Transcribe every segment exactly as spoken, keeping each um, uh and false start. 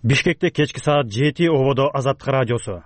Бишкекте кечки саат жети ободо Азаттык радиосу.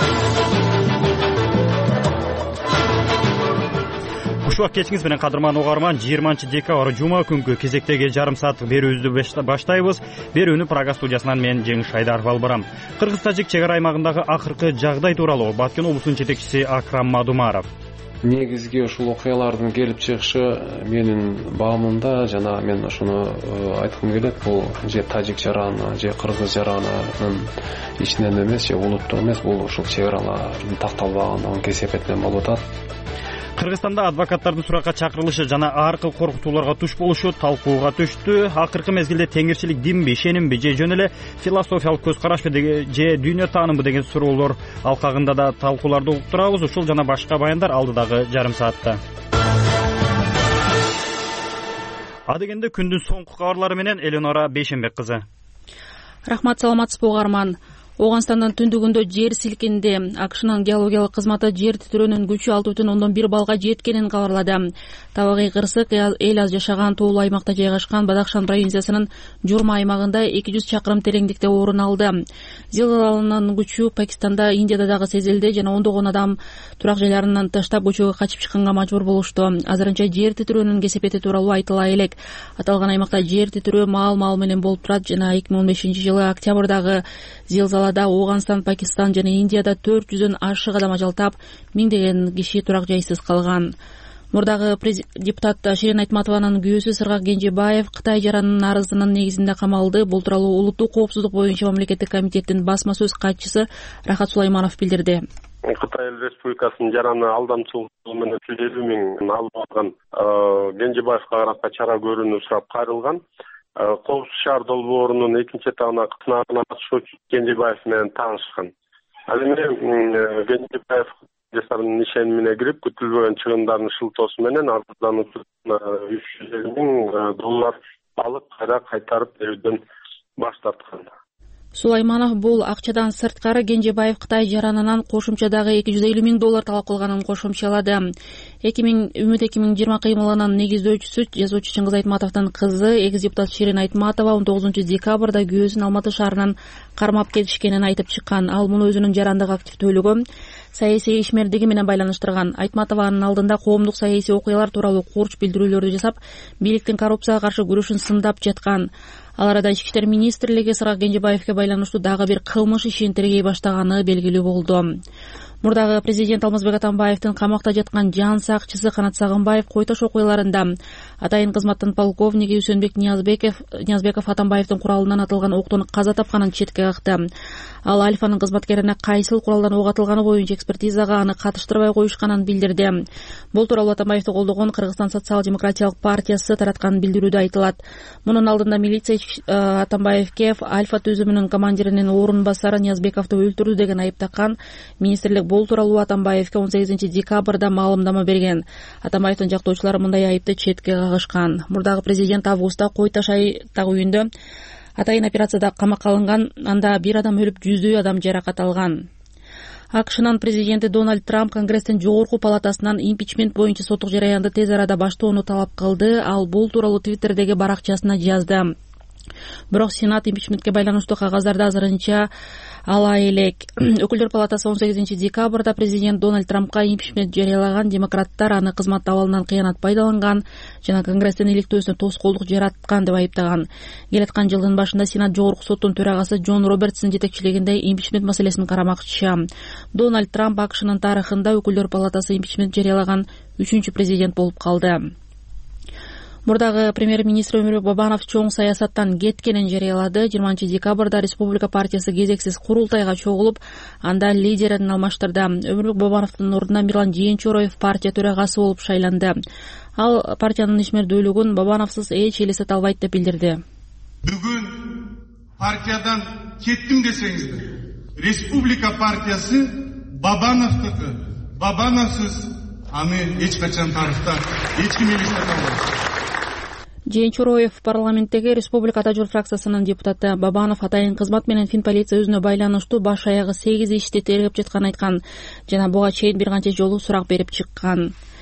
Ушуак кечиңиз менен кадырман угарман, жыйырманчы декабрь жума күнгү кезектеги жарым сааттык берүүбүздү баштайбыз. Берүүнү Прага студиясынан мен Жеңиш Айдаров алып барам. Кыргыз-тажик чек ара аймагындагы акыркы жагдай тууралуу Баткен облусунун жетекчиси Акрам Мадумаров. Негизги ушул окуялардын келип чыгышы менин баамымда жана мен ошону айткым келет, бул же тажик жараны, же кыргыз жаранынын ичинен эмес, же улуттук эмес, бул ушул чек аралардын такталбагандыгынын кесепетинен болуп атат. Кыргызстанда адвокаттардын суракка чакырылышы жана ар кыл коркутууларга туш болушу талкууга түштү. Акыркы мезгилде теңирчилик динби, ишенимби же жөн эле философиялык көз карашпы же дүйнө таанымбы деген суроолор алкагында да талкууларды угуп турабыз. Ушул жана башка баяндар алдыдагы жарым саатта. Адегенде күндүн соңку кабарлары менен Эленора Бейшенбек кызы. Рахмат, саламатсызбы угарман. Оганстандын түндүгүндө жер силкинди. АКШнын геологиялык кызматы жер титирөөнүн күчү алты бүтүн ондон бир балга жеткенин кабарлады. Табигый кырсык эл аз жашаган тоолуу аймакта жайгашкан Бадахшан провинциясынын Журма аймагында эки жүз чакырым тереңдикте орун алды. Зилзаланын күчү Пакистанда, Индияда дагы сезилди жана ондогон адам турак жайларынан таштап көчөгө качып чыкканга мажбур болушту. Азырынча жер титирөөнүн кесепети тууралуу айтыла элек. Аталган аймакта жер титирөө маал-маал менен болуп турат жана эки миң он бешинчи жылы октябрдагы зилзала Оганстан, Пакистан жана Индияда төрт жүздөн ашык адам ажал таап, миңдеген киши турак жайсыз калган. Мурдагы депутат Ширин Айтматованын күйөөсү Сыргак Кенжебаев Кытай жаранынын арызынын негизинде камалды. Бул тууралуу улуттук коопсуздук боюнча мамлекеттик комитеттин басма сөз катчысы Рахат Сулайманов билдирди. Кытай Республикасынын жараны алдамчылыгы менен жүз элүү миң алып алган Кенжебаевга карата чара көрүүнү сурап кайрылган. Коопсуз шаар долбоорунун экинчи этабына кытынагына катышуучу Кенжебаев менен таанышкан. Ал эми Кенжебаев жасарынын ишенимине кирип, күтүлбөгөн чыгымдардын шылтоосу менен арыздануучудан үч жүз элүү миң доллар алып кайра кайтарып берүүдөн баш тарткан. Сулайманов бул акчадан сырткары Кенжебаев Кытай жаранынан кошумча дагы эки жүз элүү миң доллар талап кылганын кошумчалады. Үмүт эки миң жыйырма кыймылынын негиздөөчүсү жазуучу Чыңгыз Айтматовдун кызы экс депутат Ширин Айтматова он тогузунчу декабрда күйөөсүн Алматы шаарынан кармап кетишкенин айтып чыккан. Ал муну өзүнүн жарандык активдүүлүгү, саясий ишмердиги менен байланыштырган. Айтматова анын алдында коомдук саясий окуялар тууралуу курч билдирүүлөрдү жасап, бийликтин коррупцияга каршы күрөшүн сындап жаткан. Ал арада Ички иштер министрлиги Сыргак Кенжебаевге байланыштуу дагы бир кылмыш ишин тергей баштаганы белгилүү болду. Мурдагы президент Алмазбек Атамбаевдин камакта жаткан жан сакчысы Канат Сагынбаев Кой Таш окуяларында атайын кызматтын полковниги Үсөнбек Ниязбеков Ниязбеков Атамбаевдин куралынан атылган октон каза тапканын четке какты. Ал Альфанын кызматкерине кайсыл куралдан ок атылганы боюнча экспертизага аны катыштырбай коюшканын билдирди. Бул тууралуу Атамбаевди колдогон Кыргызстан социал-демократиялык партиясы тараткан билдирүүдө айтылат. Мунун алдында милиция Атамбаевге Альфа түзүмүнүн командиринин орун басары Ниязбековду өлтүрдү деген айып таккан. Министрлик бул тууралуу Атамбаевге он сегизинчи декабрда маалымдама берген. Атамбаевдин жактоочулары мындай айыпты четке кагышкан. Мурдагы президент августта Кой Таш айдагы үйүндө атайын операцияда камакка алынган. Анда бир адам өлүп, жүздөй адам жаракат алган. АКШнын президенти Дональд Трамп Конгресстин жогорку палатасынан импичмент боюнча соттук жараянды тез арада баштоону талап кылды. Ал бул тууралуу Твиттердеги баракчасына жазды. Бирок Сенат импичментке байланыштуу кагаздарды азырынча ала элек. Өкүлдөр палатасы он сегизинчи декабрда президент Дональд Трампка импичмент жарыялаган. Демократтар аны кызмат абалынан кыянат пайдаланган жана Конгресстин иликтөөсүнө тоскоолдук жараткан деп айыптаган. Келаткан жылдын башында Сенат жогорку соттун төрагасы Джон Робертстин жетекчилигинде импичмент маселесин карамакчы. Дональд Трамп АКШнын тарыхында өкүлдөр палатасы импичмент жарыялаган үчүнчү президент болуп калды. Мурдагы премьер-министр Өмүрбек Бабанов чоң саясаттан кеткенин жарыялады. жыйырманчы декабрда Республика партиясы кезексиз курултайга чогулуп, анда лидерин алмаштырды. Өмүрбек Бабановдун ордуна Мирлан Жээнчороев партия төрагасы болуп шайланды. Ал партиянын ишмердүүлүгүн Бабановсуз эч элестете албайт деп билдирди. Бүгүн партиядан кеттим десеңиздер, Республика партиясы Бабановдуку. Бабановсуз аны эч качан тарыхта эч ким элестете албайт. Жээнчороев парламенттеги Республика Ата журт фракциясынын депутаты. Бабанов атайын кызмат менен Фин полиция өзүнө байланыштуу баш аягы сегиз ишти тергеп жатканын айткан жана буга чейин бир канча жолу сурак берип чыккан.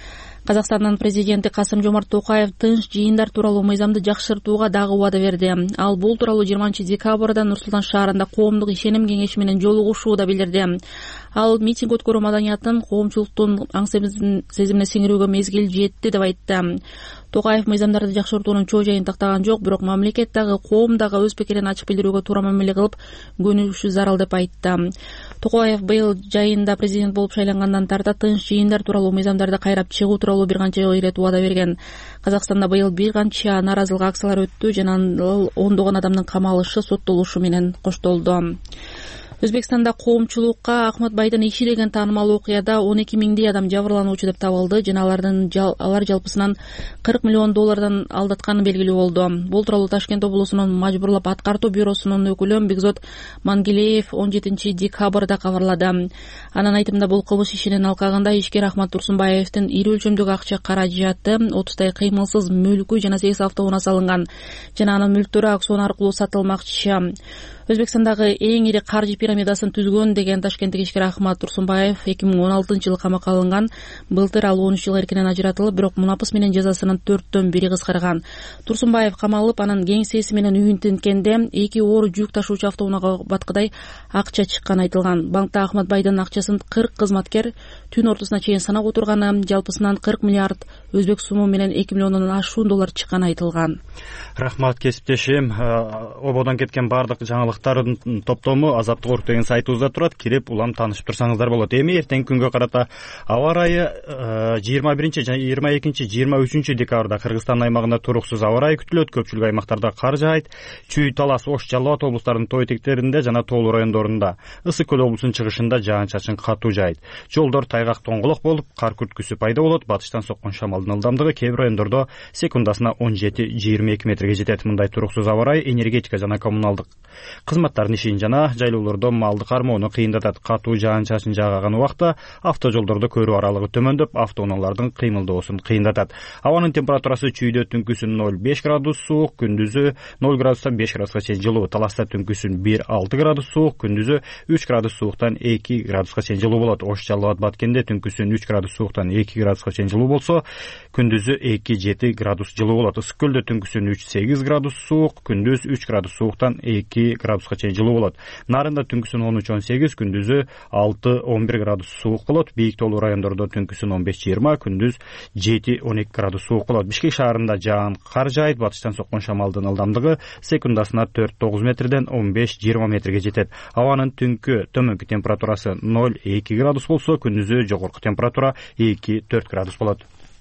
Казакстандын президенти Касым-Жомарт Токаев тынч жыйындар тууралуу мыйзамды жакшыртууга дагы убада берди. Ал бул тууралуу жыйырманчы декабрда Нур-Султан шаарында коомдук ишеним кеңеши менен жолугушууда билдирди. Ал митинг өткөрүү маданиятын коомчулуктун аң сезимине сиңирүүгө мезгил жетти деп айтты. Токаев мыйзамдарды жакшыртуунун чоо жайын тактаган жок, бирок мамлекет дагы коом дагы өз пикирин ачык билдирүүгө туура мамиле кылып көнүшү зарыл деп айтты. Токаев быйыл жайында президент болуп шайлангандан тарта тынч жыйындар тууралуу мыйзамдарды кайрап чыгуу тууралуу бир канча ирет убада берген. Казакстанда быйыл бир канча нааразылык акциялар өттү жана ал ондогон адамдын камалышы, соттолушу менен коштолду. Өзбекстанда коомчулукка Ахматбайдын иши деген таанымал окуяда он эки миңдей адам жабырлануучу деп табылды жана алардын алар жалпысынан кырк миллион доллардан алдатканы белгилүү болду. Бул тууралуу Ташкент облусунун мажбурлап аткартуу бюросунун өкүлү Бекзот Мангелеев он жетинчи декабрда кабарлады. Анын айтымында бул кылмыш ишинин алкагында ишкер Ахмат Турсунбаевдин ири өлчөмдөгү акча каражаты, отуздай кыймылсыз мүлкү жана сегиз автоунаа салынган жана анын мүлктөрү аукцион аркылуу сатылмакчы. Өзбекстандагы эң ири каржы пирамидасын түзгөн деген ташкенттик ишкер Ахмат Турсунбаев эки миң он алтынчы жылы камакка алынган. Былтыр ал он үч жыл эркинен ажыратылып, бирок мунапыс менен жазасынын төрттөн бири кыскарган. Турсунбаев камалып, анын кеңсеси менен үйүн тинткенде эки оор жүк ташуучу автоунаага баткыдай акча чыкканы айтылган. Банкта Ахматбайдын акчасын кырк кызматкер түн ортосуна чейин санап отурганы, жалпысынан кырк миллиард өзбек суму менен эки миллиондон ашуун доллар чыкканы айтылган. Рахмат кесиптешим. Ободон кеткен бардык жаңылыктардын топтому Азаттык Орг деген сайтыбызда турат. Кирип улам таанышып турсаңыздар болот. Эми эртеңки күнгө карата аба ырайы жыйырма биринчи жана жыйырма экинчи жыйырма үчүнчү декабрда Кыргызстан аймагында туруксуз аба ырайы күтүлөт. Көпчүлүк аймактарда кар жаайт. Чүй, Талас, Ош, Жалал Абад облустарынын тоо этектеринде жана тоолуу райондорунда, Ысык көл облусунун чыгышында жаан-чачын катуу жаайт. Жолдор тайгак тоңголок болуп, кар күрткүсү пайда болот. Батыштан соккон шамалдын ылдамдыгы кээ бир райондордо секундасына он жети жыйырма эки метрге жетет. Мындай туруксуз аба ырайы энергетика жана коммуналдык кызматтардын ишин жана жайлоолордо малды кармоону кыйындатат. Катуу жаан-чачын жааган убакта автожолдордо көрүү аралыгы төмөндөп, автоунаалардын кыймылдоосун кыйындатат. Абанын температурасы чүйдө түнкүсүн ноль беш градус суык, күндүзү ноль градустан беш градуска чейин жылуу. Таласта түнкүсүн бир алты градус суык, күндүзү үч градус сууктан эки градуска чейин жылуу болот. Ош, Жалал Абад, Баткенде түнкүсүн үч градус сууктан эки градуска чейин жылуу болсо, күндүзү эки жети градус жылуу болот. Ысык көлдө түнкүсүн үч сегиз градус суук, күндүз үч градус сууктан эки градуска чейин жылуу болот. Нарында түнкүсүн он үч он сегиз, күндүзү алты он бир градус суук болот. Бийик тоолуу райондордо түнкүсүн он беш жыйырма, күндүз жети он эки градус суук болот. Бишкек шаарында жаан кар жаайт. Батыштан соккон шамалдын ылдамдыгы секундасына төрт тогуз метрден он беш жыйырма метрге жетет. Абанын түнкү төмөнкү температурасы ноль эки градус болсо, күндүзү жогорку температура эки төрт градус болот.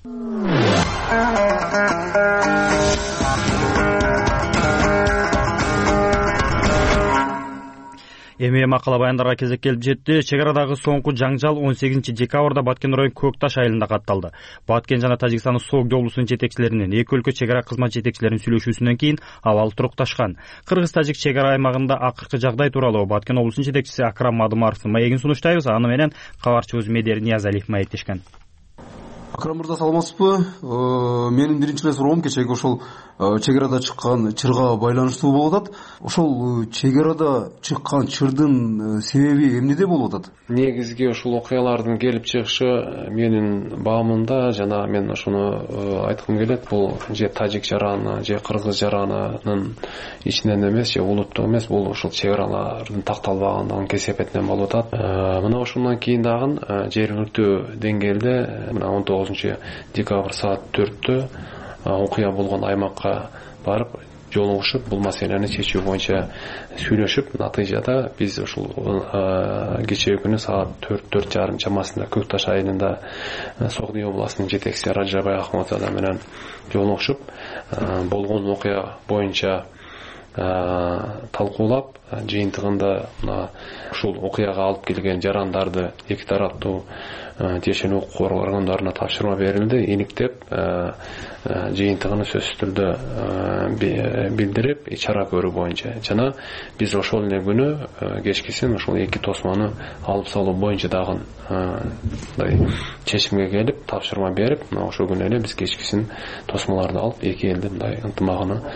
Эми макала баяндарга кезек келип жетти. Чек арадагы соңку жаңжал он сегизинчи декабрда Баткен район Көк Таш айылында катталды. Баткен жана Тажикстандын Согди облусунун жетекчилеринин эки өлкө чек ара кызмат жетекчилеринин сүйлөшүүсүнөн кийин абал турукташкан. Кыргыз-тажик чек ара аймагында акыркы жагдай тууралуу Баткен облусунун жетекчиси Акрам Мадымаровдун маегин сунуштайбыз. Аны менен кабарчыбыз Медер Ниязалиев маектешкен. Акрам мырза, саламатсызбы? Менин биринчи эле суроом кечеги ошол чек арада чыккан чырга байланыштуу болуп атат. Ошол чек арада чыккан чырдын себеби эмнеде болуп атат? Негизги ушул окуялардын келип чыгышы менин баамымда жана мен ошону айткым келет. Бул же тажик жараны, же кыргыз жаранынын ичинен эмес, же улуттук эмес, бул ушул чек аралардын такталбагандыгынын кесепетинен болуп атат. Мына ошондон кийин дагы жергиликтүү деңгээлде мына он тогузунчу декабрь саат төрттө окуя болгон аймакка барып жолугушуп, бул маселени чечүү боюнча сүйлөшүп, натыйжада биз ушул кечээ күнү саат төрт төрт жарым чамасында Көк Таш айылында Согди областынын жетекчиси Раджабай Ахматова менен жолугушуп, болгон окуя боюнча талкуулап, жыйынтыгында мына ушул окуяга алып келген жарандарды эки тараптуу тиешелүү укук коргоо органдарына тапшырма берилди. Эниктеп жыйынтыгын сөзсүз түрдө билдирип, чара көрүү боюнча жана биз ошол эле күнү кечкисин ушул эки тосманы алып салуу боюнча дагы мындай чечимге келип, тапшырма берип, мына ошол күнү эле биз кечкисин тосмаларды алып эки элдин мындай ынтымагына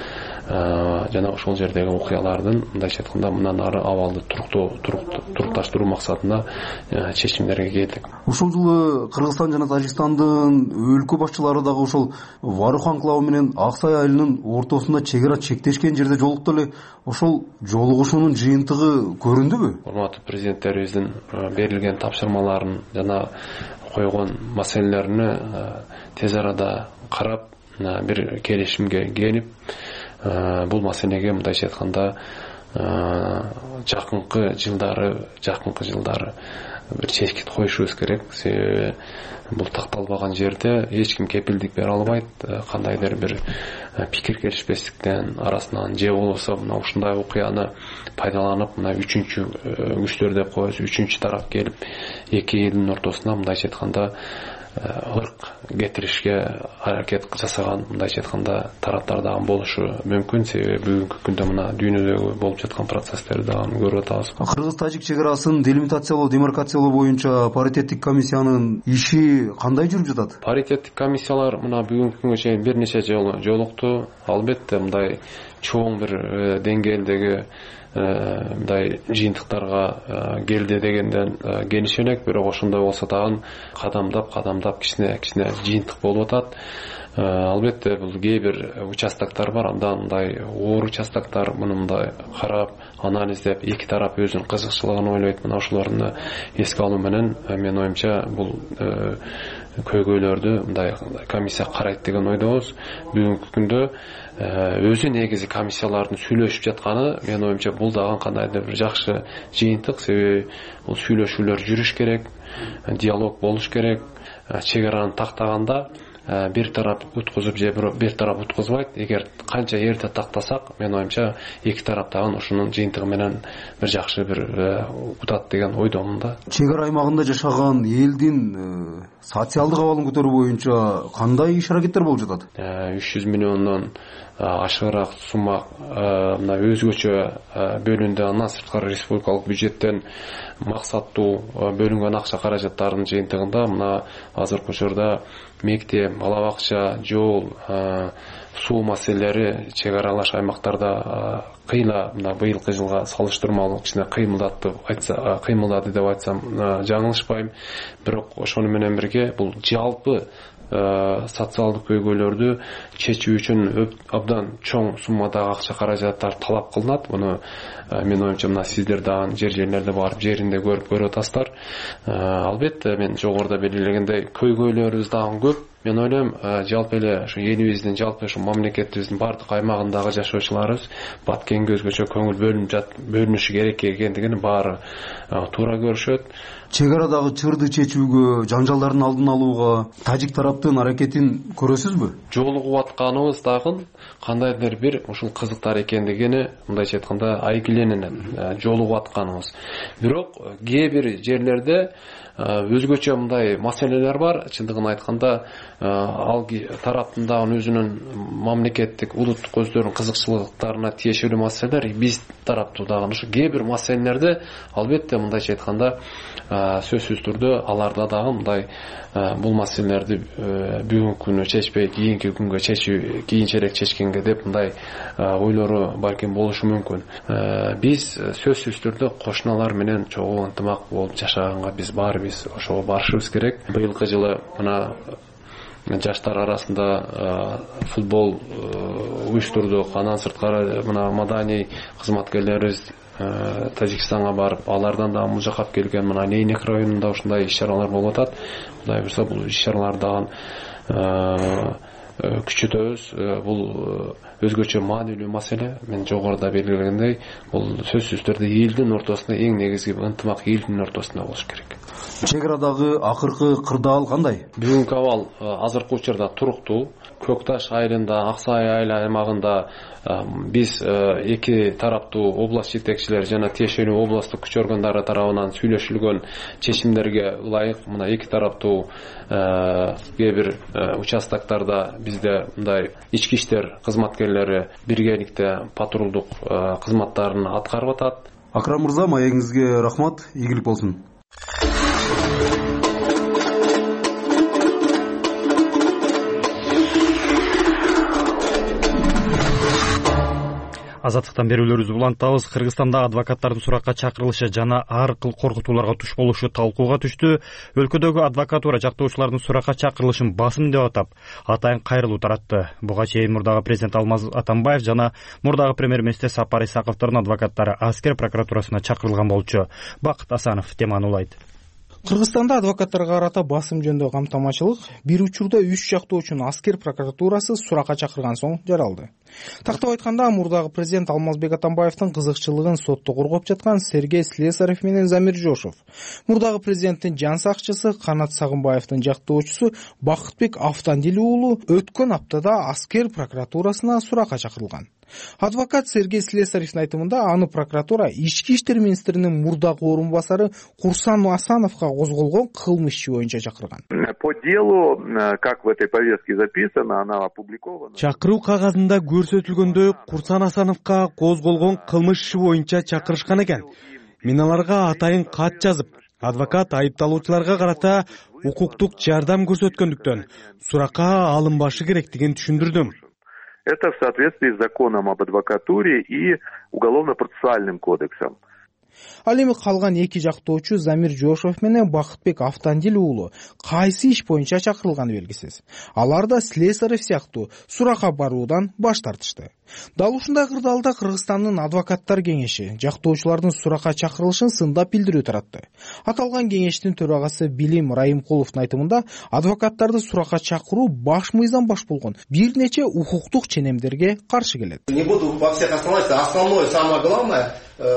жана ошол жердеги окуялардын мындайча айтканда мындан ары абалды туруктуу турукташтыруу максатында чечимдерге келдик. Ушул жылы Кыргызстан жана Тажикстандын өлкө башчылары дагы ошол Варюх анклавы менен Ак Сай айылынын ортосунда чек ара чектешкен жерде жолукту эле. Ошол жолугушуунун жыйынтыгы көрүндүбү? Урматтуу президенттерибиздин берилген тапшырмаларын жана койгон маселелерине тез арада карап бир келишимге келип, бул маселеге мындайча айтканда жакынкы жылдары жакынкы жылдары бир чечкит коюшубуз керек. Себеби бул такталбаган жерде эч ким кепилдик бере албайт. Кандайдыр бир пикир келишпестиктен арасынан же болбосо мына ушундай окуяны пайдаланып мына үчүнчү күчтөр деп коебуз, үчүнчү тарап келип эки элдин ортосуна мындайча айтканда ырк кетиришке аракет жасаган мындайча айтканда тараптар дагы болушу мүмкүн. Себеби бүгүнкү күндө мына дүйнөдөгү болуп жаткан процесстерди дагы көрүп атабыз. Кыргыз-тажик чек арасын делимитациялоо, демаркациялоо боюнча паритеттик комиссиянын иши кандай жүрүп жатат? Паритеттик комиссиялар мына бүгүнкү күнгө чейин бир нече жолу жолукту. Албетте мындай чоң бир деңгээлдеги мындай жыйынтыктарга келди дегенден келишелек, бирок ошондой болсо дагы кадамдап кадамдап кичине кичине жыйынтык болуп атат. Албетте бул кээ бир участоктор бар, андан мындай оор участоктор, муну мындай карап, анализдеп, эки тарап өзүнүн кызыкчылыгын ойлойт. Мына ошолорду эске алуу менен менин оюмча бул көйгөйлөрдү мындай комиссия карайт деген ойдобуз. Бүгүнкү күндө өзү негизи комиссиялардын сүйлөшүп жатканы менин оюмча бул дагы кандайдыр бир жакшы жыйынтык. Себеби бул сүйлөшүүлөр жүрүш керек, диалог болуш керек. Чек араны тактаганда бир тарап уткузуп же бир тарап уткузбайт. Эгер канча эрте тактасак, менин оюмча эки тарап дагы ушунун жыйынтыгы менен бир жакшы бир утат деген ойдомун да. Чек ара аймагында жашаган элдин социалдык абалын көтөрүү боюнча кандай иш аракеттер болуп жатат? үч жүз миллиондон ашыгыраак сумма мына өзгөчө бөлүндү. Андан сырткары республикалык бюджеттен максаттуу бөлүнгөн акча каражаттарынын жыйынтыгында мына азыркы учурда мектеп, бала бакча, жол, суу маселелери чек аралаш аймактарда кыйла мына быйылкы жылга салыштырмалуу кичине кыймылдатты айтса кыймылдады деп айтсам жаңылышпайм. Бирок ошону менен бирге бул жалпы социалдык көйгөйлөрдү чечүү үчүн абдан чоң суммадагы акча каражаттар талап кылынат. Муну менин оюмча мына сиздер дагы жер жерлерде барып жеринде көрүп көрүп атасыздар. Албетте мен жогоруда белгилегендей көйгөйлөрүбүз дагы көп. Мен ойлойм, жалпы эле ушу элибиздин, жалпы ушу мамлекетибиздин бардык аймагындагы жашоочуларыбыз баткенге өзгөчө көңүл бөлүнүп бөлүнүшү керек экендигин баары туура көрүшөт. Чек арадагы чырды чечүүгө, жанжалдардын алдын алууга тажик тараптын аракетин көрөсүзбү? Жолугуп атканыбыз дагы кандайдыр бир ушул кызыктар экендигини мындайча айтканда айгиленет, жолугуп атканыбыз. Бирок кээ бир жерлерде өзгөчө мындай маселелер бар. Чындыгын айтканда ал тараптын дагы өзүнүн мамлекеттик улуттук көздөрүнүн кызыкчылыктарына тиешелүү маселелер, биз тараптуу дагы ушу кээ бир маселелерде албетте мындайча айтканда сөзсүз түрдө аларда дагы мындай бул маселелерди бүгүнкү күнү чечпей кийинки күнгө чечүү, кийинчерээк чечкенге деп мындай ойлору балким болушу мүмкүн. Биз сөзсүз түрдө кошуналар менен чогуу ынтымак болуп жашаганга биз баарыбыз ошого барышыбыз керек. Быйылкы жылы мына жаштар арасында футбол уюштурдук. Андан сырткары мына маданий кызматкерлерибиз Тажикстанга барып, алардан да бул жака келген мына Нейнек районунда ушундай иш-чаралар болуп атат. Кудай буйрса бул иш-чаралар дагы күчөтөбүз. Бул өзгөчө маанилүү маселе. Мен жогоруда белгилегендей, бул сөзсүз түрдө элдин ортосунда эң негизги ынтымак элдин ортосунда болуш керек. Чек арадагы акыркы кырдаал кандай? Бүгүнкү абал азыркы учурда туруктуу. Көкташ айылында, Ак Сай айыл аймагында биз эки тараптуу область жетекчилери жана тиешелүү областтык күч органдары тарабынан сүйлөшүлгөн чечимдерге ылайык мына эки тараптуу кээ бир участоктарда бизде мындай ички иштер кызматкерлери биргеликте патрулдук кызматтарын аткарып атат. Акрам мырза, маегиңизге рахмат, ийгилик болсун. Азаттыктан берүүлөрүбүздү улантабыз. Кыргызстанда адвокаттардын суракка чакырылышы жана ар кыл коркутууларга туш болушу талкууга түштү. Өлкөдөгү адвокатура жактоочулардын суракка чакырылышын басым деп атап, атайын кайрылуу таратты. Буга чейин мурдагы президент Алмаз Атамбаев жана мурдагы премьер-министр Сапар Исаковдордун адвокаттары аскер прокуратурасына чакырылган болчу. Бакыт Асанов теманы улайт. Кыргызстанда адвокаттарга карата басым жөнүндө камтамачылык бир учурда үч жактоочуну аскер прокуратурасы суракка чакырган соң жаралды. Тактап айтканда, мурдагы президент Алмазбек Атамбаевдин кызыкчылыгын сотто коргоп жаткан Сергей Слесарев менен Замир Жошов, мурдагы президенттин жан сакчысы Канат Сагынбаевдин жактоочусу Бакытбек Автандил уулу өткөн аптада аскер прокуратурасына суракка чакырылган. Адвокат Сергей Слесаревдин айтымында, аны прокуратура ички иштер министринин мурдагы орун басары Курсан Асановго козголгон кылмыш иши боюнча чакырган. По делу, как в этой повестке записано, она опубликована. Чакыруу кагазында көрсөтүлгөндөй Курсан Асановго козголгон кылмыш иши боюнча чакырышкан экен. Мен аларга атайын кат жазып, адвокат айыпталуучуларга карата укуктук жардам көрсөткөндүктөн суракка алынбашы керектигин түшүндүрдүм. Это в соответствии с законом об адвокатуре и уголовно-процессуальным кодексом. Ал эми калган эки жактоочу Замир Жошов менен Бакытбек Автандил уулу кайсы иш боюнча чакырылганы белгисиз. Алар да Слесарев сыяктуу суракка баруудан баш тартышты. Дал ушундай кырдаалда Кыргызстандын адвокаттар кеңеши жактоочулардын суракка чакырылышын сындап билдирүү таратты. Аталган кеңештин төрагасы Билим Райымкуловдун айтымында, адвокаттарды суракка чакыруу баш мыйзам баш болгон бир нече укуктук ченемдерге каршы келет. Не буду во всех останавливаться, основное, самое главное,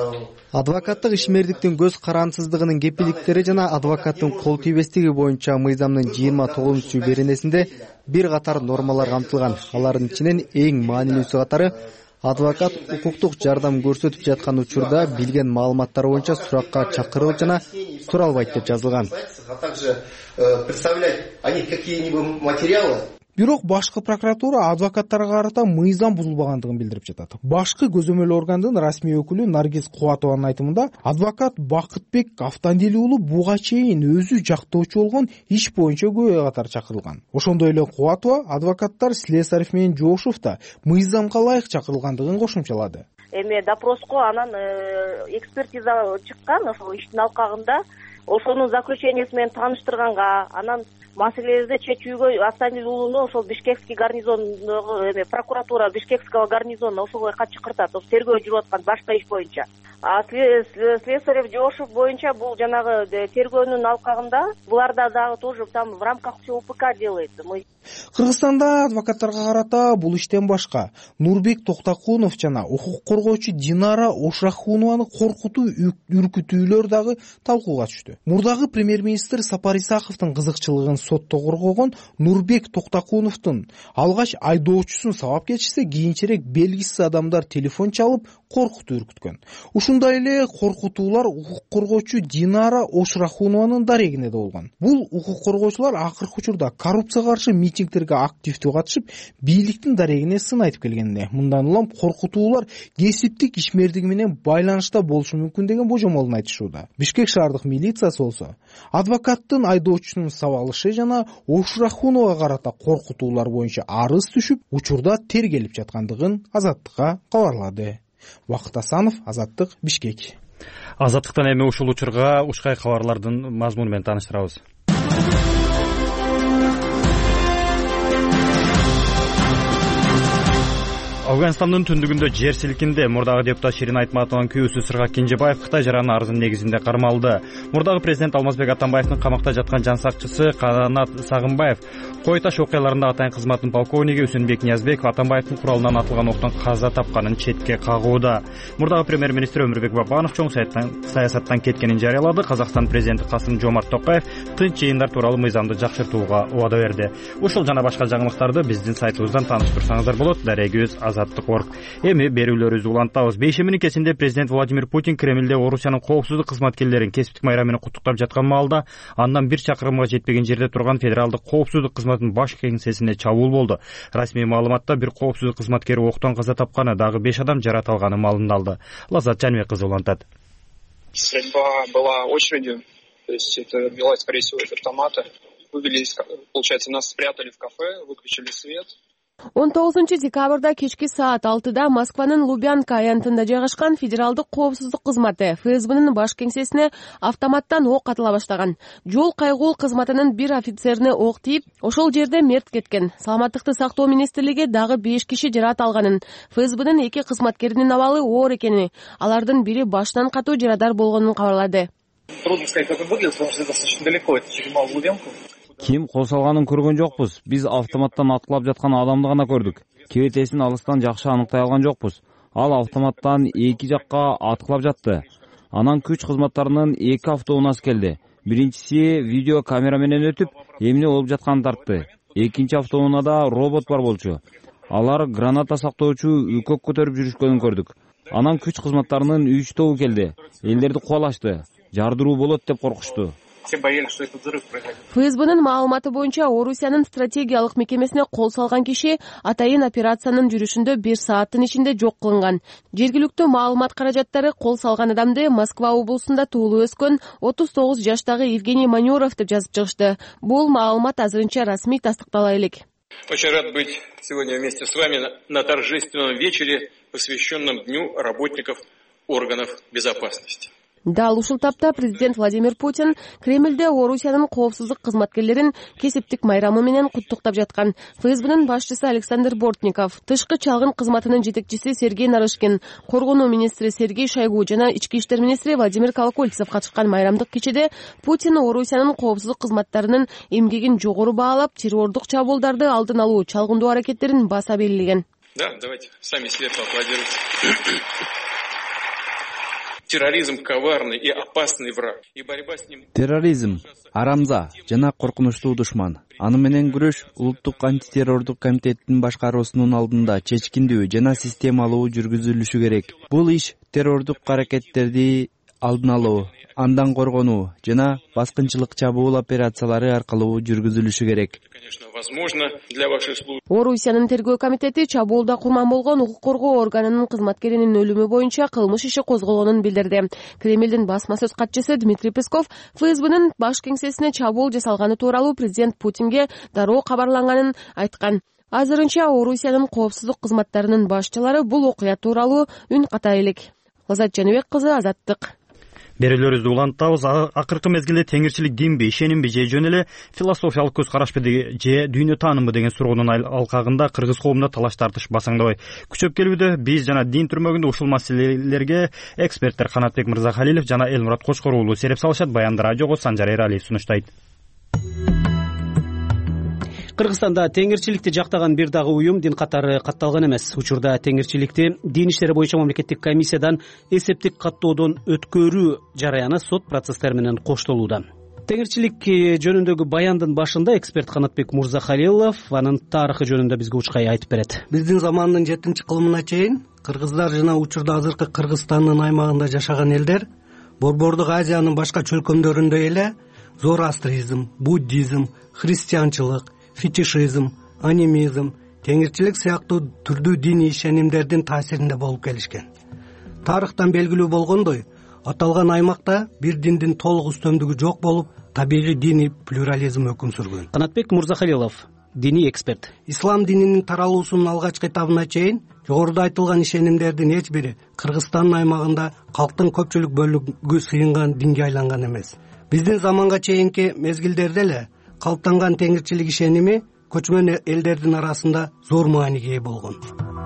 адвокаттык ишмердиктин көз карансыздыгынын кепилдиктери жана адвокаттын кол тийбестиги боюнча мыйзамдын жыйырма тогузунчу беренесинде бир катар нормалар камтылган. Алардын ичинен эң маанилүүсү катары адвокат укуктук жардам көрсөтүп жаткан учурда билген маалыматтар боюнча суракка чакырылып жана суралбайт деп жазылган. А также представлять они какие-либо материалы. Бирок башкы прокуратура адвокаттарга карата мыйзам бузулбагандыгын билдирип жатат. Башкы көзөмөл органдын расмий өкүлү Наргиз Кубатованын айтымында, адвокат Бакытбек Автандил уулу буга чейин өзү жактоочу болгон иш боюнча күбө катар чакырылган. Ошондой эле Кубатова адвокаттар Слесарев менен Жошов да мыйзамга ылайык чакырылгандыгын кошумчалады. Эми допроско анан экспертиза чыккан, ошол иштин алкагында ошонун заключениясы менен тааныштырганга, анан маселелерди чечүүгө Автандил уулуну ошол Бишкекский гарнизондогу эме прокуратура Бишкекского гарнизона ошого кат чакыртат, тергөө жүрүп аткан башка иш боюнча. А Слесарев Жошов боюнча бул жанагы тергөөнүн алкагында буларда дагы тоже там в рамках УПК делается. Кыргызстанда адвокаттарга карата бул иштен башка Нурбек Токтокунов жана укук коргоочу Динара Ошрахунованы коркутуу, үркүтүүлөр дагы талкууга түштү. Мурдагы премьер-министр Сапар Исаковдун кызыкчылыгын сотто коргогон Нурбек Токтокуновдун алгач айдоочусун сабап кетишсе, кийинчерээк белгисиз адамдар телефон чалып коркутуу үркүткөн. Ушундай эле коркутуулар укук коргоочу Динара Ошрахунованын дарегине да болгон. Бул укук коргоочулар акыркы учурда коррупцияга каршы митингтерге активдүү катышып, бийликтин дарегине сын айтып келгенде, мындан улам коркутуулар кесиптик ишмердиги менен байланышта болушу мүмкүн деген божомолун айтышууда. Бишкек шаардык милициясы болсо, адвокаттын айдоочусунун сабалышы жана Ошрахуновага карата коркутуулар боюнча арыз түшүп, учурда тергелип жаткандыгын Азаттыкка кабарлады. Бакыт Асанов, Азаттык, Бишкек. Азаттыктан эми ушул учурга ушкай кабарлардын мазмуну менен тааныштырабыз. Афганстандын түндүгүндө жер силкинди. Мурдагы депутат Ширин Айтматованын күйөөсү Сыргак Кенжебаев Кытай жаранын арызынын негизинде кармалды. Мурдагы президент Алмазбек Атамбаевдин камакта жаткан жан сакчысы Канат Сагынбаев Кой Таш окуяларында атайын кызматтын полковниги Үсөнбек Ниязбеков Атамбаевдин куралынан атылган октон каза тапканын четке кагууда. Мурдагы премьер-министр Өмүрбек Бабанов чоң саясаттан кеткенин жарыялады. Казакстан президенти Касым Жомарт Токаев тынч жыйындар тууралуу мыйзамды жакшыртууга убада берди. Ушул жана башка жаңылыктарды биздин сайтыбыздан тааныштырсаңыздар болот. Дарегибиз Азаттык орг. Эми берүүлөрүбүздү улантабыз. Бейшембинин кечинде президент Владимир Путин Кремлде Орусиянын коопсуздук кызматкерлерин кесиптик майра менен куттуктап жаткан маалда андан бир чакырымга жетпеген жерде турган федералдык коопсуздук кызматынын баш кеңсесине чабуул болду. Расмий маалыматта бир коопсуздук кызматкери октон каза тапканы, дагы беш адам жарат алганы маалымдалды. Лаззат Жаныбек кызы улантат. Стрельба была очередью, то есть это велась, скорее всего, из автомата. Вывели, получается, нас спрятали в кафе, выключили свет. он тогузунчу декабрда кечки саат алтыда Москванын Лубянка аянтында жайгашкан Федералдык коопсуздук кызматы ФСБнын баш кеңсесине автоматтан ок атыла баштаган. Жол кайгул кызматынын бир офицерине ок тийип, ошол жерде мерт кеткен. Саламаттыкты сактоо министрлиги дагы беш киши жаракат алганын, ФСБнын эки кызматкеринин абалы оор экени, алардын бири башынан катуу жарадар болгонун кабарлады. Трудно сказать, как он выглядит, потому что достаточно далеко, это тюрьма в Лубянку. Ким кол салганын көргөн жокпуз. Биз автоматтан аткылап жаткан адамды гана көрдүк. Кебетесин алыстан жакшы аныктай алган жокпуз. Ал автоматтан эки жакка аткылап жатты. Анан күч кызматтарынын эки автоунасы келди. Биринчиси видео камера менен өтүп, эмне болуп жатканын тартты. Экинчи автоунада робот бар болчу. Алар граната сактоочу үкөк көтөрүп жүрүшкөнүн көрдүк. Анан күч кызматтарынын үч тобу келди. Элдерди кубалашты. Жардыруу болот деп коркушту. Все боялись, что это взрыв произойдет. ФСБнын маалыматы боюнча Орусиянын стратегиялык мекемесине кол салган киши атайын операциянын жүрүшүндө бир сааттын ичинде жок кылынган. Жергиликтүү маалымат каражаттары кол салган адамды Москва облусунда туулуп өскөн отуз тогуз жаштагы Евгений Манёров деп жазып чыгышты. Бул маалымат азырынча расмий тастыктала элек. Очень рад быть сегодня вместе с вами на торжественном вечере, посвященном Дню работников органов безопасности. Дал ушул тапта президент Владимир Путин Кремльде Орусиянын коопсуздук кызматкерлерин кесиптик майрамы менен куттуктап жаткан. ФСБнын башчысы Александр Бортников, тышкы чалгын кызматынын жетекчиси Сергей Нарышкин, коргонуу министри Сергей Шойгу жана ички иштер министри Владимир Колокольцев катышкан майрамдык кечеде Путин Орусиянын коопсуздук кызматтарынын эмгегин жогору баалап, террордук чабуулдарды алдын алуу, чалгындоо аракеттерин баса белгилеген. Да, давайте сами себе поаплодируйте. Терроризм коварный и опасный враг. И борьба с ним. Терроризм арамза жана коркунучтуу душман. Аны менен күрөш улуттук антитеррордук комитеттин башкаруусунун алдында чечкиндүү жана системалуу жүргүзүлүшү керек. Бул иш террордук аракеттерди алдын алуу, андан коргонуу жана баскынчылык чабуул операциялары аркылуу жүргүзүлүшү керек. Конечно, возможно для вашей службы. Орусиянын тергөө комитети чабуулда курман болгон укук коргоо органынын кызматкеринин өлүмү боюнча кылмыш иши козголгонун билдирди. Кремлдин басма сөз катчысы Дмитрий Песков ФСБнын баш кеңсесине чабуул жасалганы тууралуу президент Путинге дароо кабарланганын айткан. Азырынча Орусиянын коопсуздук кызматтарынын башчылары бул окуя тууралуу үн ката элек. Лазат Жаныбек кызы, Азаттык. Берүүлөрүбүздү улантабыз. Акыркы мезгилде теңирчилик динби, ишенимби же жөн эле философиялык көз карашпы же дүйнө таанымбы деген суроонун алкагында кыргыз коомунда талаш тартыш басаңдабай күчөп келүүдө. Биз жана дин түрмөгүндө ушул маселелерге эксперттер Канатбек Мырзахалилов жана Элмурат Кочкор уулу сереп салышат. Баянды радиого Санжар Эралиев сунуштайт. Кыргызстанда теңирчиликти жактаган бир дагы уюм дин катары катталган эмес. Учурда теңирчиликти дин иштери боюнча мамлекеттик комиссиядан эсептик каттоодон өткөрүү жараяны сот процесстери менен коштолууда. Теңирчилик жөнүндөгү баяндын башында эксперт Канатбек Мырзахалилов анын тарыхы жөнүндө бизге учкай айтып берет. Биздин замандын жетинчи кылымына чейин кыргыздар жана учурда азыркы Кыргызстандын аймагында жашаган элдер Борбордук Азиянын башка чөлкөмдөрүндөй эле зороастризм, буддизм, христианчылык, фетишизм, анимизм, теңирчилик сыяктуу түрдүү диний ишенимдердин таасиринде болуп келишкен. Тарыхтан белгилүү болгондой, аталган аймакта бир диндин толук үстөмдүгү жок болуп, табигый диний плюрализм өкүм сүргөн. Канатбек Мырзахалилов, диний эксперт. Ислам дининин таралуусунун алгачкы этабына чейин жогоруда айтылган ишенимдердин эч бири Кыргызстандын аймагында калктын көпчүлүк бөлүгү сыйынган динге айланган эмес. Биздин заманга чейинки мезгилдерде эле калыптанган теңирчилик ишеними көчмөн элдердин арасында зор мааниге ээ болгон.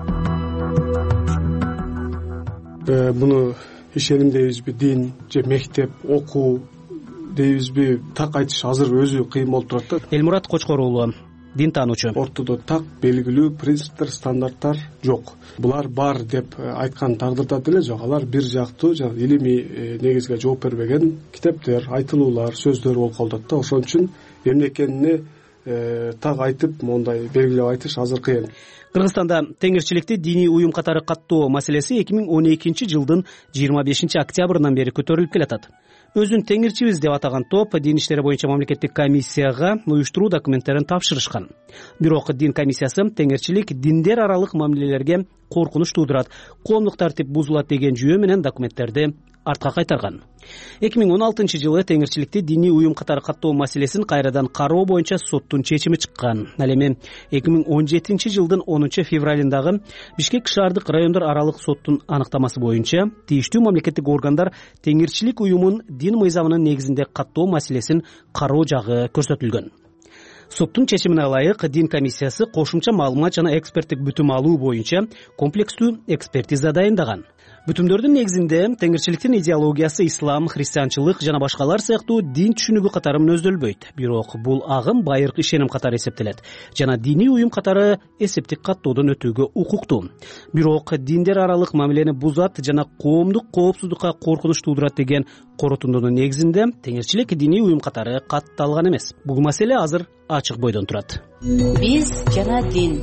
Муну ишеним дейбизби, дин же мектеп, окуу дейбизби, так айтыш азыр өзү кыйын болуп турат да. Элмурат Кочкор уулу, дин таануучу. Ортодо так белгилүү принциптер, стандарттар жок. Булар бар деп айткан тагдырда деле жок. Алар бир жактуу жана илимий негизге жооп бербеген китептер, айтылуулар, сөздөр болуп калат да. Ошон үчүн эмне экенине так айтып, мондай белгилеп айтыш азыр кыйын. кыргызстанда теңирчиликти диний уюм катары каттоо маселеси эки миң он экинчи жылдын жыйырма бешинчи октябрынан бери көтөрүлүп келатат. Өзүн теңирчибиз деп атаган топ дин иштери боюнча мамлекеттик комиссияга уюштуруу документтерин тапшырышкан. Бирок дин комиссиясы теңирчилик диндер аралык мамилелерге коркунуч туудурат, коомдук тартип бузулат деген жүйө менен документтерди артка кайтарган. эки миң он алтынчы жылы теңирчиликти диний уюм катары каттоо маселесин кайрадан кароо боюнча соттун чечими чыккан. Ал эми эки миң он жетинчи жылдын онунчу февралындагы Бишкек шаардык райондор аралык соттун аныктамасы боюнча тийиштүү мамлекеттик органдар теңирчилик уюмун дин мыйзамынын негизинде каттоо маселесин кароо жагы көрсөтүлгөн. Соттун чечимине ылайык дин комиссиясы кошумча маалымат жана эксперттик бүтүм алуу боюнча комплекстүү экспертиза дайындаган. Бүтүмдөрдүн негизинде теңирчиликтин идеологиясы ислам, христианчылык жана башкалар сыяктуу дин түшүнүгү катары мүнөздөлбөйт. Бирок бул агым байыркы ишеним катары эсептелет жана диний уюм катары эсептик каттоодон өтүүгө укуктуу. Бирок диндер аралык мамилени бузат жана коомдук коопсуздукка коркунуч туудурат деген корутундунун негизинде теңирчилик диний уюм катары катталган эмес. Бул маселе азыр ачык бойдон турат. Биз жана дин.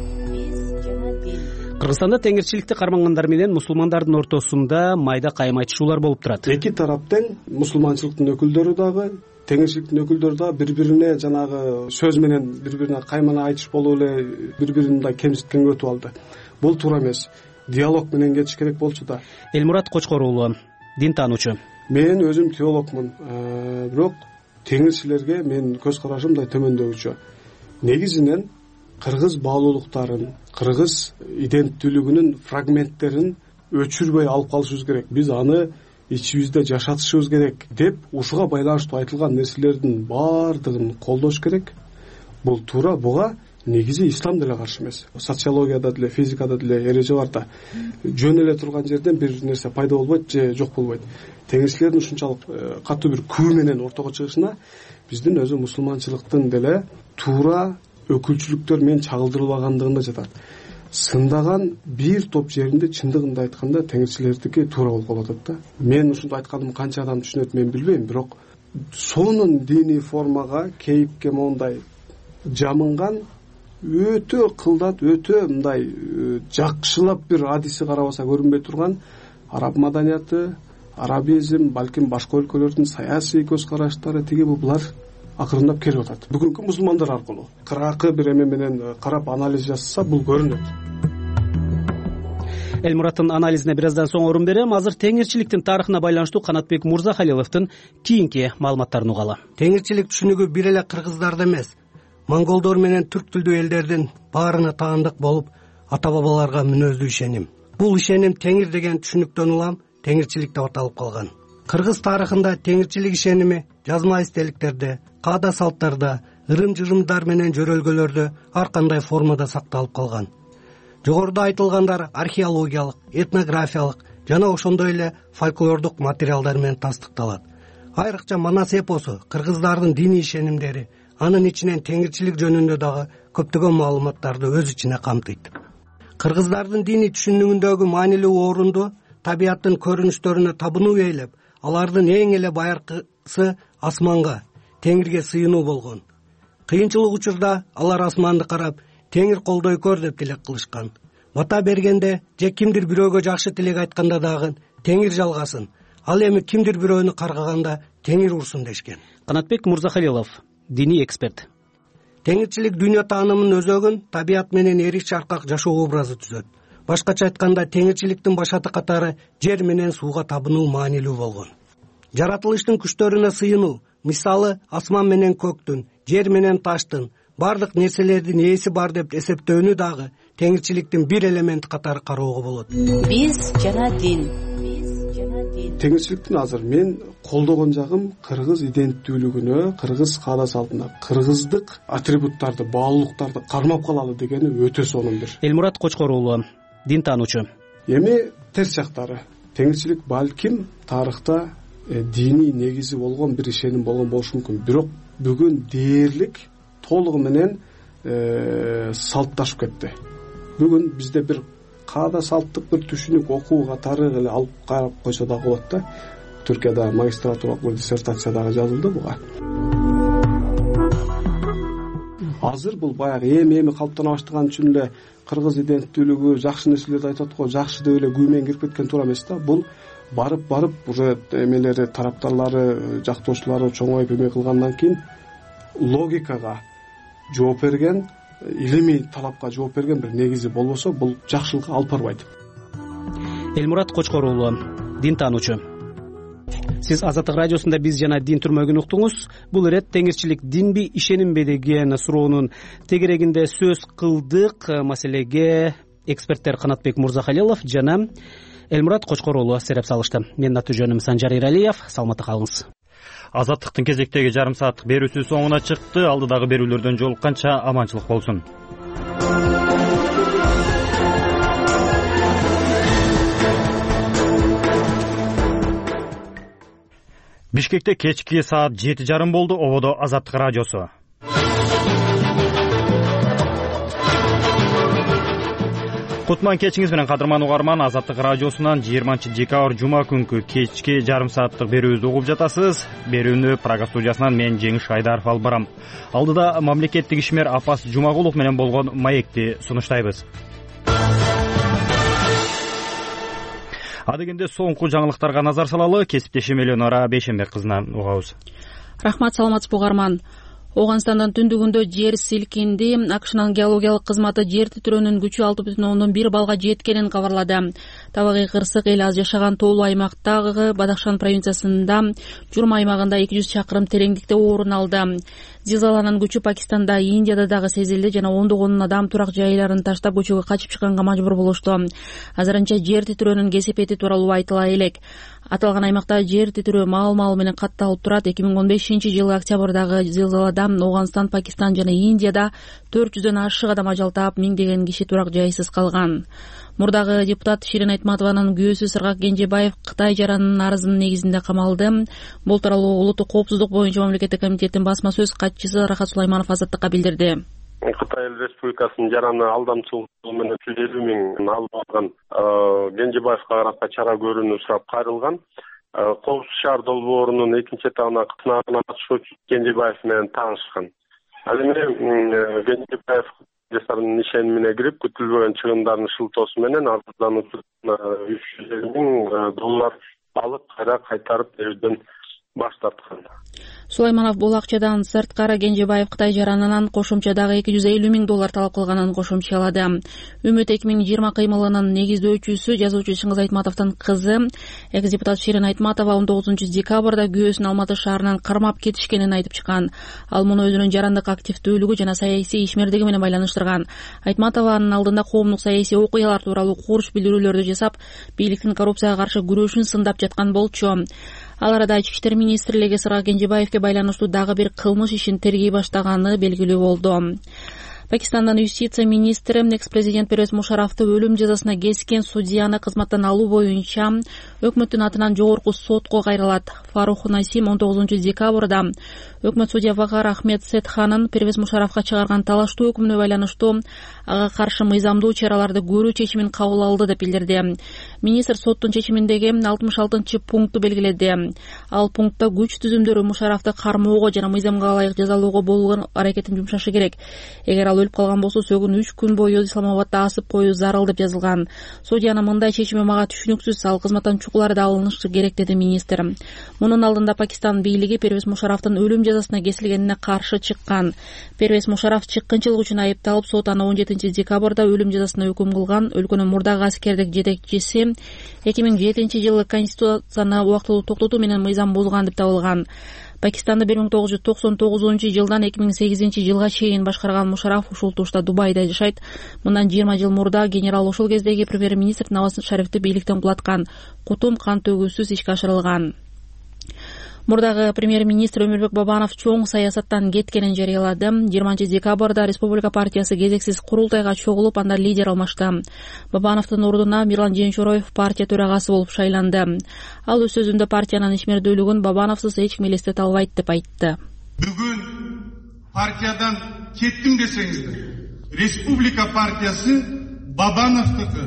Кыргызстанда теңирчиликти кармангандар менен мусулмандардын ортосунда майда кайма айтышуулар болуп турат. Эки тараптын мусулманчылыктын өкүлдөрү дагы, теңирчиликтин өкүлдөрү дагы бири-бирине жанагы сөз менен бири-бирине каймана айтыш болуп эле бири-бирин да кемситкенге өтүп алды. Бул туура эмес. Диалог менен кетиш керек болчу да. Элмурат Кочкор уулу, дин таануучу. Мен өзүм теологмун, бирок теңирчилерге менин көз карашым мындай төмөндөгүчө. Негизинен кыргыз баалуулуктарын, кыргыз иденттүүлүгүнүн фрагменттерин өчүрбөй алып калышыбыз керек. Биз аны ичибизде жашатышыбыз керек деп ушуга байланыштуу айтылган нерселердин баардыгын колдош керек. Бул туура, буга негизи ислам деле каршы эмес. Социологияда деле, физикада деле эреже бар да. Жөн эле турган жерден бир нерсе пайда болбойт же жок болбойт. Теңирчилердин ушунчалык катуу бир күбө менен ортого чыгышына биздин өзү мусулманчылыктын деле туура өкүлчүлүктөр менен чагылдырылбагандыгында жатат. Сындаган бир топ жеринде чындыгында айтканда теңирчилердики туура болуп калып атат да. Мен ушунду айтканым канча адам түшүнөт мен билбейм, бирок сонун диний формага, кейипке мондай жамынган өтө кылдат, өтө мындай жакшылап бир адиси карабаса көрүнбөй турган араб маданияты, арабизм, балким башка өлкөлөрдүн саясий көз караштары тиги булар акырындап келип атат. Бүгүнкү мусулмандар аркылуу кыракы бир эме менен карап анализ жасаса бул көрүнөт. Элмураттын анализине бир аздан соң орун берем. Азыр теңирчиликтин тарыхына байланыштуу Канатбек Мурзахалиловдун кийинки маалыматтарын угалы. Теңирчилик түшүнүгү бир эле кыргыздарда эмес, монголдор менен түрк тилдүү элдердин баарына таандык болуп, ата бабаларга мүнөздүү ишеним. Бул ишеним теңир деген түшүнүктөн улам теңирчилик деп аталып калган. Кыргыз тарыхында теңирчилик ишеними жазма эстеликтерде, каада салттарда, ырым-жырымдар менен жөрөлгөлөрдө ар кандай формада сакталып калган. Жогоруда айтылгандар археологиялык, этнографиялык жана ошондой эле фольклордук материалдар менен тастыкталат. Айрыкча Манас эпосу кыргыздардын диний ишенимдери, анын ичинен теңирчилик жөнүндө дагы көптөгөн маалыматтарды өз ичине камтыйт. Кыргыздардын диний түшүнүгүндөгү маанилүү орунду табияттын көрүнүштөрүнө табынуу ээлеп, алардын эң эле байыркысы асманга, теңирге сыйынуу болгон. Кыйынчылык учурда алар асманды карап, теңир колдой көр деп тилек кылышкан. Бата бергенде же кимдир бирөөгө жакшы тилек айтканда дагы теңир жалгасын. Ал эми кимдир бирөөнү каргаганда теңир урсун дешкен. Канатбек Мурзахалилов, диний эксперт. Теңирчилик дүйнө таанымынын өзөгүн табият менен эриш чаркак жашоо образы түзөт. Башкача айтканда, теңирчиликтин башаты катары жер менен сууга табынуу маанилүү болгон. Жаратылыштын күчтөрүнө сыйынуу, мисалы асман менен көктүн, жер менен таштын, бардык нерселердин ээси бар деп эсептөөнү дагы теңирчиликтин бир элементи катары кароого болот. Биз жана дин. Теңирчиликтин азыр мен колдогон жагым кыргыз иденттүүлүгүнө, кыргыз каада салтына, кыргыздык атрибуттарды, баалуулуктарды кармап калалы дегени өтө сонун бир. Элмурат Кочкор уулу, дин таануучу. Эми терс жактары. Теңирчилик балким тарыхта диний негизи болгон бир ишеним болгон болушу мүмкүн. Бирок бүгүн дээрлик толугу менен салтташып кетти. Бүгүн бизде бир каада салттык бир түшүнүк окуу катары эле алып карап койсо дагы болот да. Түркияда магистратуралык бир диссертация дагы жазылды буга. азыр бул баягы эми эми калыптана баштаган үчүн эле кыргыз иденттүүлүгү жакшы нерселерди айтып аткан жакшы деп эле күү менен кирип кеткен туура эмес да. Бул барып барып уже эмелери тараптарлары жактоочулары чоңоюп эме кылгандан кийин логикага жооп берген, илимий талапка жооп берген бир негизи болбосо бул жакшылыкка алып барбайт. Элмурат Кочкор уулу, дин таануучу. Сиз Азаттык радиосунда биз жана дин түрмөгүн уктуңуз. Бул ирет теңирчилик динби, ишенимби деген суроонун тегерегинде сөз кылдык. Маселеге эксперттер Канатбек Мурзахалилов жана Элмурат Кочкор уулу сереп салышты. Менин аты жөнүм Санжар Иралиев. Саламатта калыңыз. Азаттыктын кезектеги жарым сааттык берүүсү соңуна чыкты. Алдыдагы берүүлөрдөн жолукканча аманчылык болсун. Бишкекте кечки саат жети жарым болду. Ободо Азаттык радиосу. Кутман кечиңиз менен кадырман угарман, Азаттык радиосунан жыйырманчы декабрь жума күнкү кечки жарым сааттык берүүбүздү угуп жатасыз. Берүүнү Прага студиясынан мен Жеңиш Айдаров алып барам. Алдыда мамлекеттик ишмер Апас Жумагулов менен болгон маекти сунуштайбыз. Адегенде соңку жаңылыктарга назар салалы. Кесиптешим Эленора Бейшенбек кызынан угабыз. Рахмат, саламатсызбы угарман. Оганстандан түндүгүндө жер силкинди. АКШнын геологиялык кызматы жер титирөөнүн күчү алты бүтүн ондон бир балга жеткенин кабарлады. Табигый кырсык эл аз жашаган тоолуу аймактагы Бадахшан провинциясында Журма аймагында эки жүз чакырым тереңдикте орун алды. Зилзаланын күчү Пакистанда, Индияда дагы сезилди жана ондогон адам турак жайларын таштап көчөгө качып чыкканга мажбур болушту. Азырынча жер титирөөнүн кесепети тууралуу айтыла элек. Аталган аймакта жер титирөө маал-маал менен катталып турат. эки миң он бешинчи жылы октябрдагы зилзалада Оганстан, Пакистан жана Индияда төрт жүздөн ашык адам ажал таап, миңдеген киши турак жайсыз калган. Мурдагы депутат Ширин Айтматованын күйөөсү Сыргак Кенжебаев Кытай жаранынын арызынын негизинде камалды. Бул тууралуу улуттук коопсуздук боюнча мамлекеттик комитеттин басма сөз катчысы Рахат Сулайманов Азаттыкка билдирди. Кытай Республикасынын жараны алдамчылыгы менен жүз элүү миң алып алган Кенжебаевга карата чара көрүүнү сурап кайрылган. Коопсуз шаар долбоорунун экинчи этабына сынагына катышуучу Кенжебаев менен таанышкан. Ал эми Кенжебаев жасарынын ишенимине кирип, күтүлбөгөн чыгымдардын шылтоосу менен арыздануучудан үч жүз элүү миң доллар алып кайра кайтарып берүүдөн баш тарткан. Сулайманов бул акчадан сырткары Кенжебаев Кытай жаранынан кошумча дагы эки жүз элүү миң доллар талап кылганын кошумчалады. Үмүт эки миң жыйырма кыймылынын негиздөөчүсү, жазуучу Чыңгыз Айтматовдун кызы, экс-депутат Ширин Айтматова он тогузунчу декабрда күйөөсүн Алматы шаарынан кармап кетишкенин айтып чыккан. Ал муну өзүнүн жарандык активдүүлүгү жана саясий ишмердиги менен байланыштырган. Айтматованын алдында коомдук саясий окуялар тууралуу курч билдирүүлөрдү жасап, бийликтин коррупцияга каршы күрөшүн сындап жаткан болчу. Ал арада Ички иштер министрлиги Сыргак Кенжебаевге байланыштуу дагы бир кылмыш ишин тергей баштаганы белгилүү болду. Пакистандын юстиция министри экс-президент Первез Мушарафты өлүм жазасына кескен судьяны кызматтан алуу боюнча өкмөттүн атынан жогорку сотко кайрылат. Фарух Насим он тогузунчу декабрда өкмөт судья Вакар Ахмед Сетханын Первез Мушарафка чыгарган талаштуу өкүмүнө байланыштуу ага каршы мыйзамдуу чараларды көрүү чечимин кабыл алды деп билдирди. Министр соттун чечиминдеги алтымыш алтынчы пункту белгиледи. Ал пунктта күч түзүмдөрү Мушарафты кармоого жана мыйзамга ылайык жазалоого болгон аракетин жумшашы керек. Эгер ал өлүп калган болсо сөгүн үч күн бою Исламабадда асып коюу зарыл деп жазылган. Судьянын мындай чечими мага түшүнүксүз, ал кызматтан чукулары да алынышы керек, деди министр. Мунун алдында Пакистан бийлиги Первез Мушарафтын өлүм жазасына кесилгенине каршы чыккан. Первез Мушараф чыккынчылык үчүн айыпталып, сот аны он жетинчи декабрда өлүм жазасына өкүм кылган. Өлкөнүн мурдагы аскердик жетекчиси эки миң жетинчи жылы конституцияны убактылуу токтотуу менен мыйзам бузган деп табылган. Пакистанды бир миң тогуз жүз токсон тогузунчу жылдан эки миң сегизинчи жылга чейин башкарган Мушараф ушул тушта Дубайда жашайт. Мындан жыйырма жыл мурда генерал ошол кездеги премьер-министр Наваз Шарифти бийликтен кулаткан. Кутум кан төгүүсүз ишке ашырылган. Мурдагы премьер-министр Өмүрбек Бабанов чоң саясаттан кеткенин жарыялады. жыйырманчы декабрда Республика партиясы кезексиз курултайга чогулуп, анда лидер алмашты. Бабановдун ордуна Мирлан Жээнчороев партия төрагасы болуп шайланды. Ал өз сөзүндө партиянын ишмердүүлүгүн Бабановсуз эч ким элестете албайт деп айтты. Бүгүн партиядан кеттим десеңиздер, Республика партиясы Бабановдуку.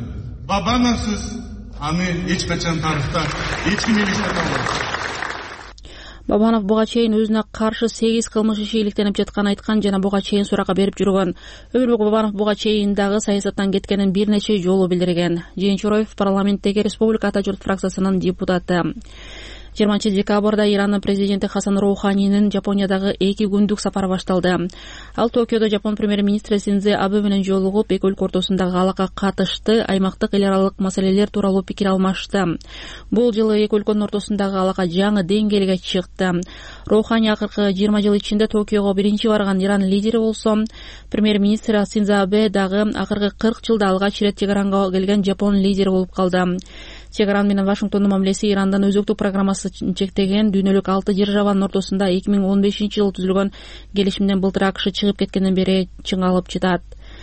Бабановсуз аны эч качан тарыхта эч ким элестете албайт. Бабанов буга чейин өзүнө каршы сегиз кылмыш иши иликтенип жатканын айткан жана буга чейин суракка берип жүргөн. Өмүрбек Бабанов буга чейин дагы саясаттан кеткенин бир нече жолу билдирген. Жээнчуроев парламенттеги Республика Ата журт фракциясынын депутаты. жыйырманчы декабрда Ирандын президенти Хасан Роуханинин Жапониядагы эки күндүк сапары башталды. Ал Токиодо Жапон премьер-министри Синдзо Абэ менен жолугуп, эки өлкө ортосундагы алака катышты, аймактык эл аралык маселелер тууралуу пикир алмашты. Бул жылы эки өлкөнүн ортосундагы алака жаңы деңгээлге чыкты. Роухани акыркы жыйырма жыл ичинде Токиого биринчи барган Иран лидери болсо, премьер-министр Синдзо Абэ дагы акыркы кырк жылда алгач ирет Тегеранга келген Жапон лидери болуп калды. Тегеран менен Вашингтондун мамилеси Ирандан өзөктүк программасы чектеген дүйнөлүк алты державанын ортосунда эки миң он бешинчи жылы түзүлгөн келишимден былтыр АКШ чыгып кеткенден бери чыңалып жатат.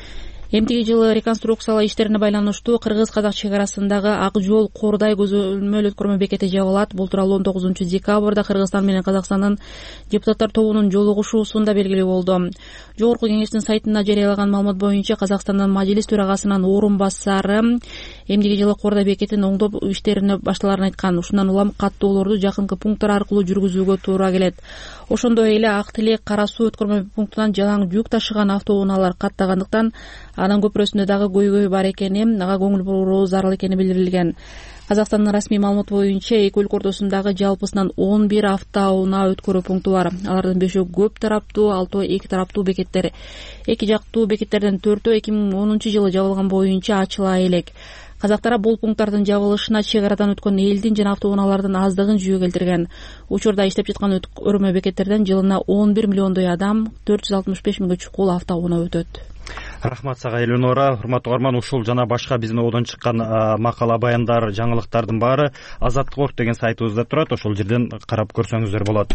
Эмтиги жылы реконструкциялоо иштерине байланыштуу кыргыз-казак чек арасындагы Ак жол Кордай көзөмөл өткөрмө бекети жабылат. Бул тууралуу он тогузунчу декабрда Кыргызстан менен Казакстандын депутаттар тобунун жолугушуусунда белгилүү болду. Жогорку кеңештин сайтында жарыялаган маалымат боюнча Казакстандын мажлис төрагасынын орун басары эмдиги жылы Кордай бекетин оңдоп иштерине башталарын айткан. Ушундан улам каттоолорду жакынкы пункттар аркылуу жүргүзүүгө туура келет. Ошондой эле Ак Тилек Кара Суу өткөрмө пунктунан жалаң жүк ташыган автоунаалар каттагандыктан анын көпүрөсүндө дагы көйгөй бар экени, ага көңүл буруу зарыл экени билдирилген. Казакстандын расмий маалыматы боюнча эки өлкө ортосундагы жалпысынан он бир автоунаа өткөрүү пункту бар. Алардын бешөө көп тараптуу, алтоо эки тараптуу бекеттер. Эки жактуу бекеттерден төртөө эки миң онунчу жылы жабылган боюнча ачыла элек. Казактар бул пункттардын жабылышына чек арадан өткөн элдин жана автоунаалардын аздыгын жүйө келтирген. Учурда иштеп жаткан өткөрмө бекеттерден жылына он бир миллиондой адам, төрт жүз алтымыш беш миңге чукул автоунаа өтөт. Рахмат сага Элинора. Урматтуу угарман, ушул жана башка биздин одон чыккан макала баяндар, жаңылыктардын баары Азаттык орг деген сайтыбызда турат. Ошол жерден карап көрсөңүздөр болот.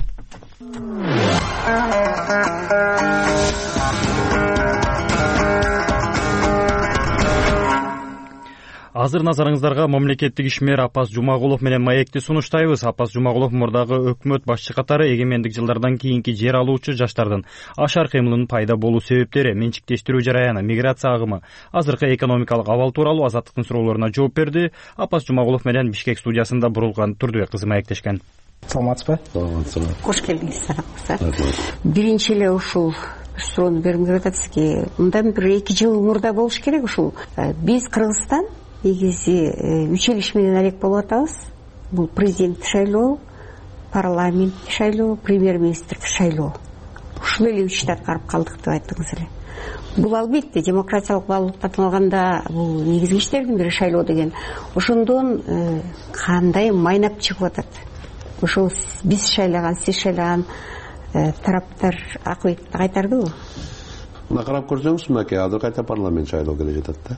Азыр назарыңыздарга мамлекеттик ишмер Апас Жумагулов менен маекти сунуштайбыз. Апас Жумагулов мурдагы өкмөт башчы катары эгемендик жылдардан кийинки жер алуучу жаштардын ашар кыймылынын пайда болуу себептери, менчиктештирүү жараяны, миграция агымы, азыркы экономикалык абал тууралуу Азаттыктын суроолоруна жооп берди. Апас Жумагулов менен Бишкек студиясында Бурулган Турдубек кызы маектешкен. Саламатсызбы? Саламатсызбы. Кош келдиңиз. Биринчи эле ушул суроону бергим келип атат сизге. Мындан бир эки жыл мурда болуш керек ушул. Биз Кыргызстан негизи үч эл иш менен алек болуп атабыз. Бул президент шайлоо, парламент шайлоо, премьер-министр шайлоо. Ушул эле үчтү аткарып калдык деп айттыңыз эле. Бул албетте демократиялык баалуулуктан алганда бул негизги иштердин бири шайлоо деген. Ошондон кандай майнап чыгып атат. Ошол биз шайлаган, сиз шайлаган тараптар акыбетти кайтардыбы? Мына карап көрсөңүз, мынакей азыр кайта парламент шайлоо келе жатат да.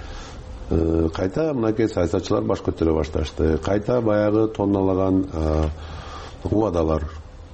Кайта мынакей саясатчылар баш көтөрө башташты. Кайта баягы тонналаган убадалар,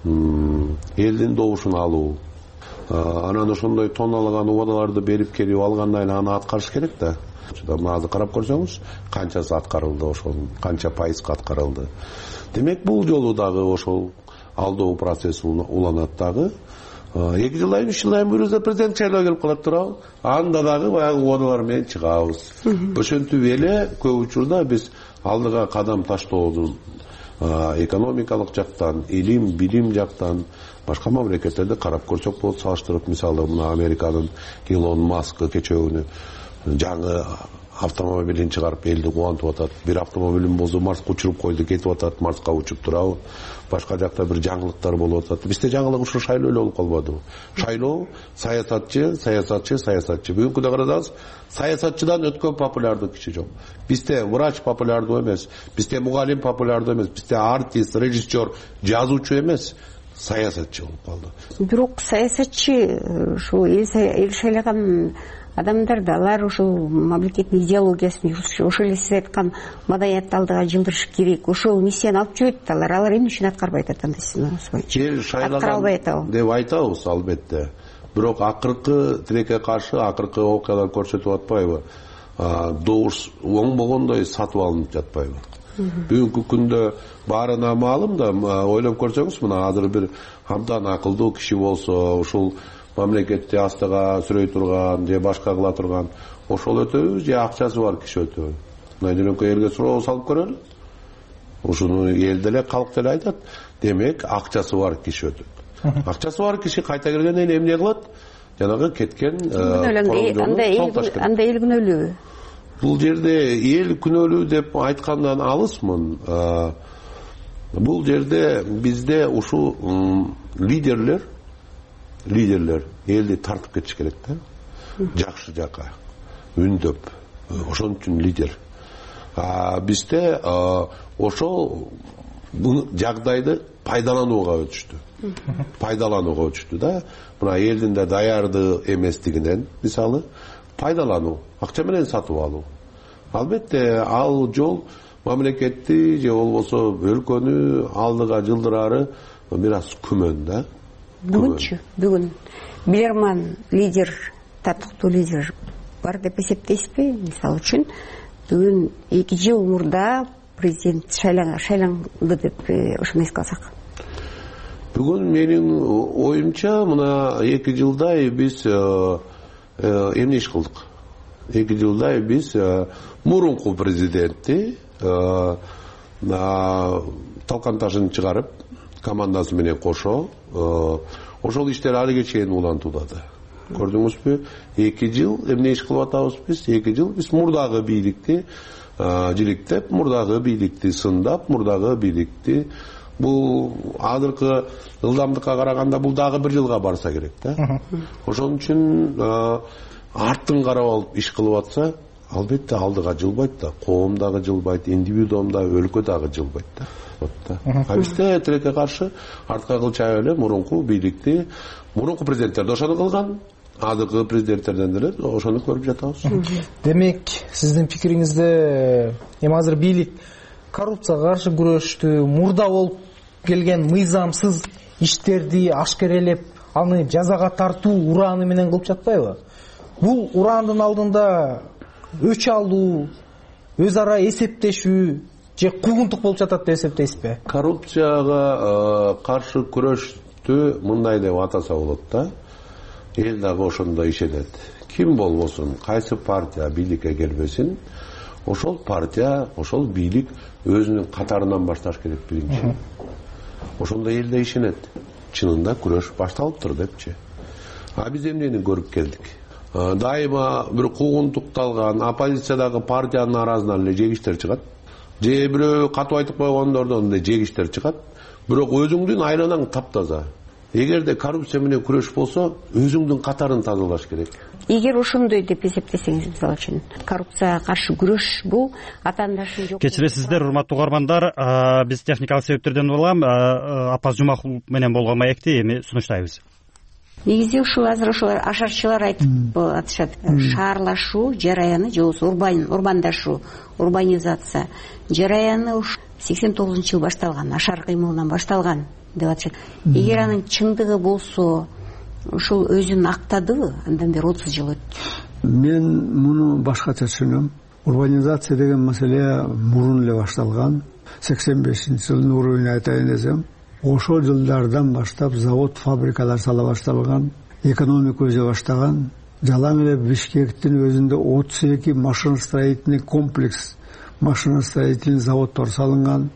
элдин добушун алуу. Анан ошондой тонналаган убадаларды берип келип алгандан кийин аны аткарыш керек да. Мына азыр карап көрсөңүз, канчасы аткарылды, ошол канча пайызга аткарылды. Демек бул жолу дагы ошол алдоо процесси уланат дагы. эки жылдан кийин, үч жылдан кийин бир президент шайлоо келип калат туурабы? Анда дагы баягы убадалар менен чыгабыз. Ошентип эле көп учурда биз алдыга кадам таштоодун экономикалык жактан, илим, билим жактан башка мамлекеттерди карап көрсөк болот, салыштырып. Мисалы, мына Американын Илон Маск кечээ жаңы автомобилин чыгарып элди кубантып атат. Бир автомобилин болсо Марска учуруп койду, кетип атат, Марска учуп турабы. Башка жакта бир жаңылыктар болуп атат. Бизде жаңылык ушу шайлоо эле болуп калбадыбы? Шайлоо, саясатчы, саясатчы, саясатчы. Бүгүнкү да карасаңыз, саясатчыдан өткөн популярдуу киши жок. Бизде врач популярдуу эмес, бизде мугалим популярдуу эмес, бизде артист, режиссер, жазуучу эмес, саясатчы болуп калды. Бирок саясатчы ушу эл шайлаган адамдар да, алар ушул мамлекеттин идеологиясын, ошол эле сиз айткан маданиятты алдыга жылдырыш керек. Ошол миссияны алып жүрөт алар. Алар эмне үчүн аткарбай атат анда сиз? Жер шайлаган деп айтабыз албетте. Бирок акыркы тилекке каршы акыркы окуялар көрсөтүп атпайбы? Добуш оңбогондой сатып алынып жатпайбы? Бүгүнкү күндө баарына маалым да, ойлоп көрсөңүз, мына азыр бир абдан акылдуу киши болсо, ушул мамлекетти астыга сүрөй турган же башка кыла турган, ошол өтөбү же акчасы бар киши өтөбү? Мына жөнөкөй элге суроо салып көрөлү. Ушуну эл деле, калк деле айтат. демек акчасы бар киши өтөт. Акчасы бар киши кайта келгенден кийин эмне кылат? Жанагы кеткен анда эл күнөөлүүбү? Бул жерде эл күнөөлүү деп айткандан алысмын. Бул жерде бизде ушул лидерлер лидерлер элди тартып кетиш керек да. Жакшы жака үндөп. Ошон үчүн лидер. Бизде ошол бул жагдайды пайдаланууга өтүштү. Пайдаланууга өтүштү да. Мына элдин да даярдыгы эместигинен мисалы пайдалануу, акча менен сатып алуу. Албетте ал жол мамлекетти же болбосо өлкөнү алдыга жылдырары бир аз күмөн да. Бүгүнчү, бүгүн билерман лидер, татыктуу лидер бар деп эсептейсизби? Мисалы үчүн бүгүн эки жыл мурда президент шайланды деп ошону эске алсак. Бүгүн менин оюмча мына эки жылдай биз эмне иш кылдык? эки жылдай биз мурунку президентти талкан ташын чыгарып командасы менен кошо ошол иштер али чейин улантуулады. Көрдүңүзбү? эки жыл эмне иш кылып атабыз биз? эки жыл биз мурдагы бийликти жиликтеп, мурдагы бийликти сындап, мурдагы бийликти бул азыркы ылдамдыкка караганда бул дагы бир жылга барса керек да. Ошон үчүн арттын карап алып иш кылып атса, албетте алдыга жылбайт да, коом дагы жылбайт, индивидуум да, өлкө дагы жылбайт да. А бизде тилекке каршы артка кылчайып эле мурунку бийликти, мурунку президенттер да ошону кылган, азыркы президенттерден деле ошону көрүп жатабыз. Демек, сиздин пикириңизде эми азыр бийлик коррупцияга каршы күрөштү, мурда болуп келген мыйзамсыз иштерди ашкерелеп, аны жазага тартуу ураны менен кылып жатпайбы? Бул урандын алдында өч алуу, өз ара эсептешүү же куугунтук болуп жатат деп эсептейсизби? Коррупцияга каршы күрөштү мындай деп атаса болот да. Эл дагы ошондой ишенет. Ким болбосун, кайсы партия бийликке келбесин, ошол партия, ошол бийлик өзүнүн катарынан башташ керек биринчи. Ошондой эл да ишенет. Чынында күрөш башталыптыр депчи. А биз эмнени көрүп келдик? Дайыма бир куугунтукталган оппозициядагы партиянын арасынан эле жегиштер чыгат. Же бирөө катуу айтып койгондордон эле жегиштер чыгат. Бирок өзүңдүн айланаң таптаза. Эгерде коррупция менен күрөш болсо, өзүңдүн катарын тазалаш керек. Эгер ошондой деп эсептесеңиз, мисалы үчүн, коррупцияга каршы күрөш бул атаандашын жок. Кечиресиздер, урматтуу угармандар, биз техникалык себептерден улам Апаз Жумакул менен болгон маекти эми сунуштайбыз. Негизи ушул азыр ошол ашарчылар айтып атышат. Шаарлашуу жараяны же болбосо урбандашуу, урбанизация жараяны сексен тогузунчу жыл башталган, ашар кыймылынан башталган деп атышат. Эгер анын чындыгы болсо, ушул өзүн актадыбы? Андан бери отуз жыл өттү. Мен муну башкача түшүнөм. Урбанизация деген маселе мурун эле башталган. сексен бешинчи жылдын уровень айтайын десем, ошол жылдардан баштап завод, фабрикалар сала башталган, экономика өсө баштаган. Жалаң эле Бишкектин өзүндө отуз эки машиностроительный комплекс, машиностроительный заводдор салынган.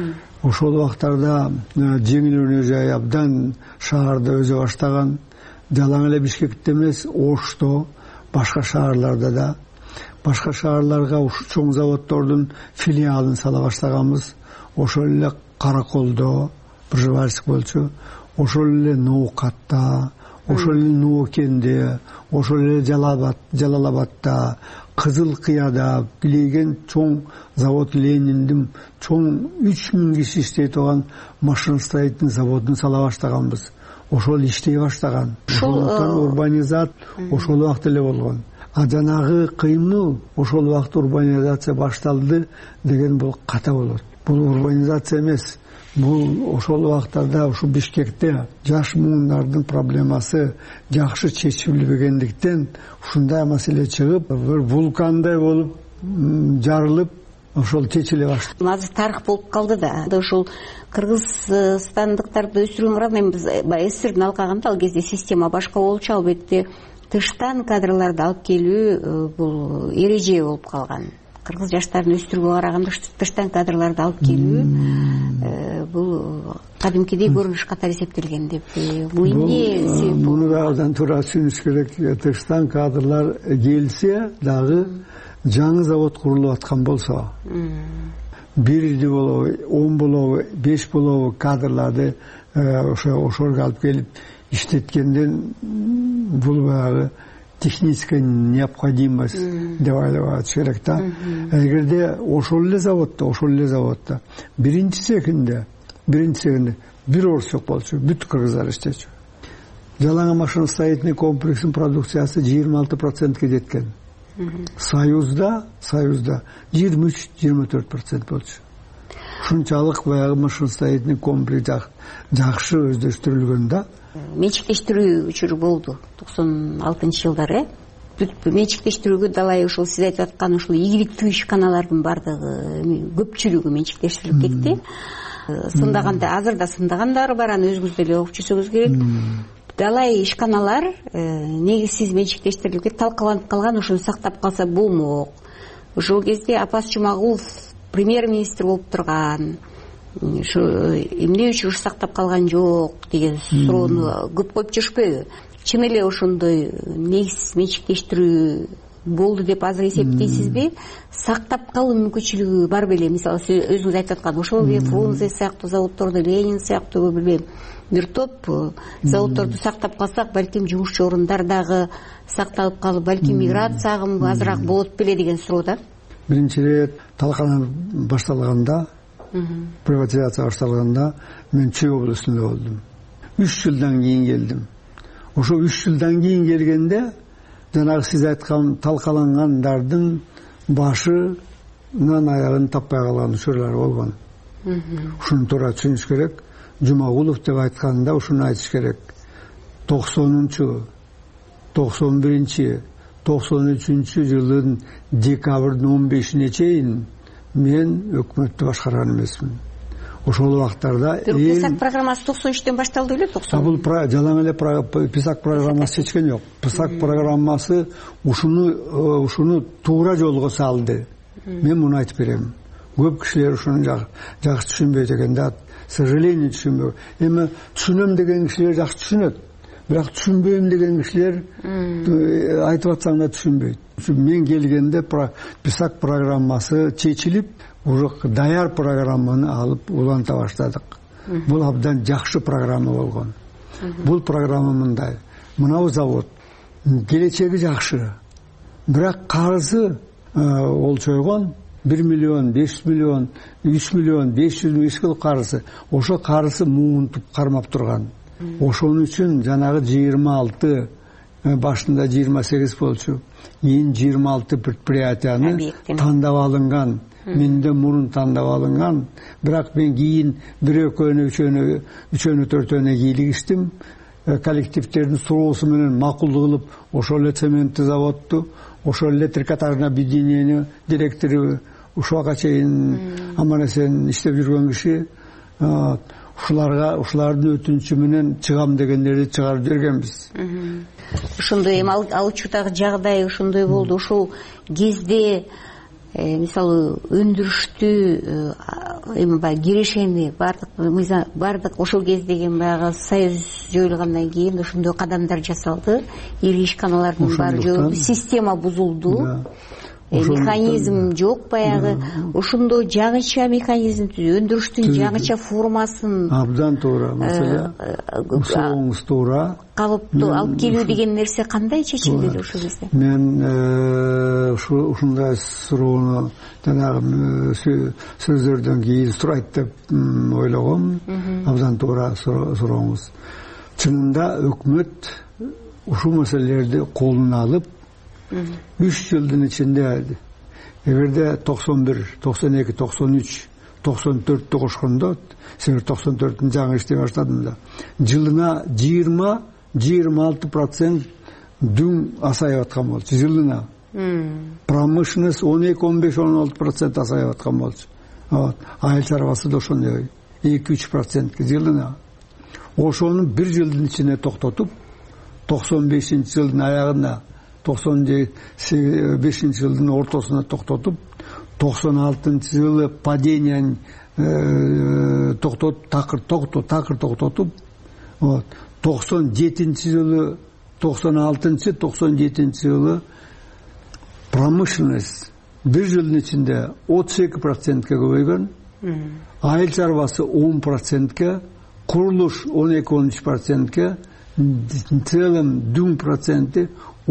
Ошол убактарда жеңил өнөр жай абдан шаарда өсө баштаган. Жалаң эле Бишкекте эмес, Ошто, башка шаарларда да, башка шаарларга ушу чоң заводдордун филиалын сала баштаганбыз. Ошол эле Караколдо Пржевальск болчу, ошол эле Ноокатта, ошол эле Ноокенде, ошол эле Жалалабадта, Кызыл Кыяда билеген чоң завод Лениндин чоң үч миң киши иштей турган машиностроительный заводун сала баштаганбыз. Ошол иштей баштаган. Ошондон урбанизат ошол убакта эле болгон. А жанагы кыймыл ошол убакта урбанизация башталды деген бул ката болот. Бул урбанизация эмес. Бул ошол убактарда ушу Бишкекте жаш муундардын проблемасы жакшы чечилбегендиктен ушундай маселе чыгып, бир вулкандай болуп жарылып, ошол чечиле баштады. Азыр тарых болуп калды да. Ошол кыргызстандыктарды өстүрүүгө карап, мен биз СССРдин алкагында ал кезде система башка болчу, албетте тыштан кадрларды алып келүү бул эреже болуп калган. кыргыз жаштарын өстүрүүгө караганда тыштан кадрларды алып келүү бул кадимкидей көрүнүш катары эсептелген деп бул эмне себеп? Муну да абдан туура түшүнүш керек. Тыштан кадрлар келсе дагы жаңы завод курулуп аткан болсо, бирди болобу, он болобу, беш болобу кадрларды ошо ошорго алып келип иштеткенден бул баягы техническая необходимость деп ойлоп атыш керек да. Эгерде ошол эле заводдо, ошол эле заводдо биринчи цехинде, биринчи цехинде бир орус жок болчу, бүт кыргыздар иштечү. Жалаң машиностроительный комплексинин продукциясы жыйырма алты процентке жеткен. Союзда, Союзда жыйырма үч жыйырма төрт процент болчу. Ушунчалык баягы машиностроительный комплекс жакшы өздөштүрүлгөн да. Менчиктештирүү учуру болду токсон алтынчы жылдары. Бүт менчиктештирүүгө далай ушул сиз айтып аткан ушул ийгиликтүү ишканалардын бардыгы көпчүлүгү менчиктештирилип кетти. Сындаганда азыр да сындагандар бар, аны өзүңүз деле окуп жүрсөңүз керек. Далай ишканалар негизсиз менчиктештирилип кетип талкаланып калган, ошону сактап калса болмок. Ошол кезде Апас Жумагулов премьер-министр болуп турган. Ушу эмне үчүн ушу сактап калган жок деген суроону көп коюп жүрүшпөйбү? Чын эле ошондой негизсиз менчиктештирүү болду деп азыр эсептейсизби? Сактап калуу мүмкүнчүлүгү бар беле? Мисалы өзүңүз айтып аткан ошол эле Фрунзе сыяктуу заводдорду, Ленин сыяктуу билбейм бир топ заводдорду сактап калсак, балким жумушчу орундар дагы сакталып калып, балким миграция агымы азыраак болот беле деген суроо да. Биринчи ирет талкануу башталганда, приватизация башталганда мен Чүй облусунда болдум. үч жылдан кийин келдим. Ошо үч жылдан кийин келгенде жанагы сиз айткан талкалангандардын башынан аягын таппай калган учурлар болгон. Ушуну туура түшүнүш керек. Жумагулов деп айтканда ушуну айтыш керек. токсонунчу, токсон биринчи, токсон үчүнчү жылдын декабрдын он бешине чейин мен өкмөттү башкарган эмесмин. Ошол убактарда Писак программасы токсон үчтөн башталды беле? токсон. Бул жалаң эле Писак программасы чечкен жок. Писак программасы ушуну ушуну туура жолго салды. Мен муну айтып берем. Көп кишилер ушуну жакшы түшүнбөйт экен да. К сожалению, түшүнбөйт. Эми түшүнөм деген кишилер жакшы түшүнөт. Бирок түшүнбөйм деген кишилер айтып атсаң да түшүнбөйт. Мен келгенде Писак программасы чечилип, уже даяр программаны алып уланта баштадык. Бул абдан жакшы программа болгон. Бул программа мындай. Мынау завод келечеги жакшы. Бирок карызы олчойгон бир миллион, беш миллион, үч миллион, беш жүз миң кылып карызы. Ошо карызы муунтуп кармап турган. Ошон үчүн жанагы жыйырма алты башында жыйырма сегиз болчу. Кийин жыйырма алты предприятияны тандап алынган. Менде мурун тандап алынган. Бирок мен кийин бир экөөнө, үчөөнө, үчөөнө, төртөөнө кийлигиштим. Коллективдердин суроосу менен макулдук кылып, ошол эле цементти заводду, ошол эле трикотажный объединение директору ушуга чейин аман-эсен иштеп жүргөн киши. Ушуларга, ушулардын өтүнүчү менен чыгам дегендерди чыгарып жибергенбиз. Ошондой эми ал учурдагы жагдай ошондой болду. Ошол кезде мисалы өндүрүштү эми баягы кирешени бардык бардык ошол кездеги баягы союз жоюлгандан кийин ошондой кадамдар жасалды. Ири ишканалардын баары жойулду, система бузулду. Механизм жок баягы. Ошондой жаңыча механизм, өндүрүштүн жаңыча формасын абдан туура маселе. Суроңуз туура. Калыптуу алып келүү деген нерсе кандай чечилди ошол кезде? Мен ушундай суроону жанагы сөздөрдөн кийин сурайт деп ойлогом. Абдан туура сурооңуз. Чынында өкмөт ушул маселелерди колуна алып үч жылдын ичинде, эгерде токсон бир, токсон эки, токсон үч, токсон төрттү кошкондо, сен токсон төрттүн жаңы иштей баштадым да, жылына жыйырма жыйырма алты процент дүң асайып аткан болчу жылына. Промышленность он эки он беш он алты процент асайып аткан болчу. Айыл чарбасы да ошондой эки үч процентке жылына. Ошону бир жылдын ичинде токтотуп, токсон бешинчи жылдын аягында, токсон бешинчи жылдын ортосуна токтотуп, токсон алтынчы жылы падение токтотуп такыр такыр токтотуп токсон жетинчи жылы токсон алтынчы токсон жетинчи жылы промышленность бир жылдын ичинде отуз эки процентке көбөйгөн, айыл чарбасы он процентке, курулуш он эки он үч процентке, в целом дүң проценти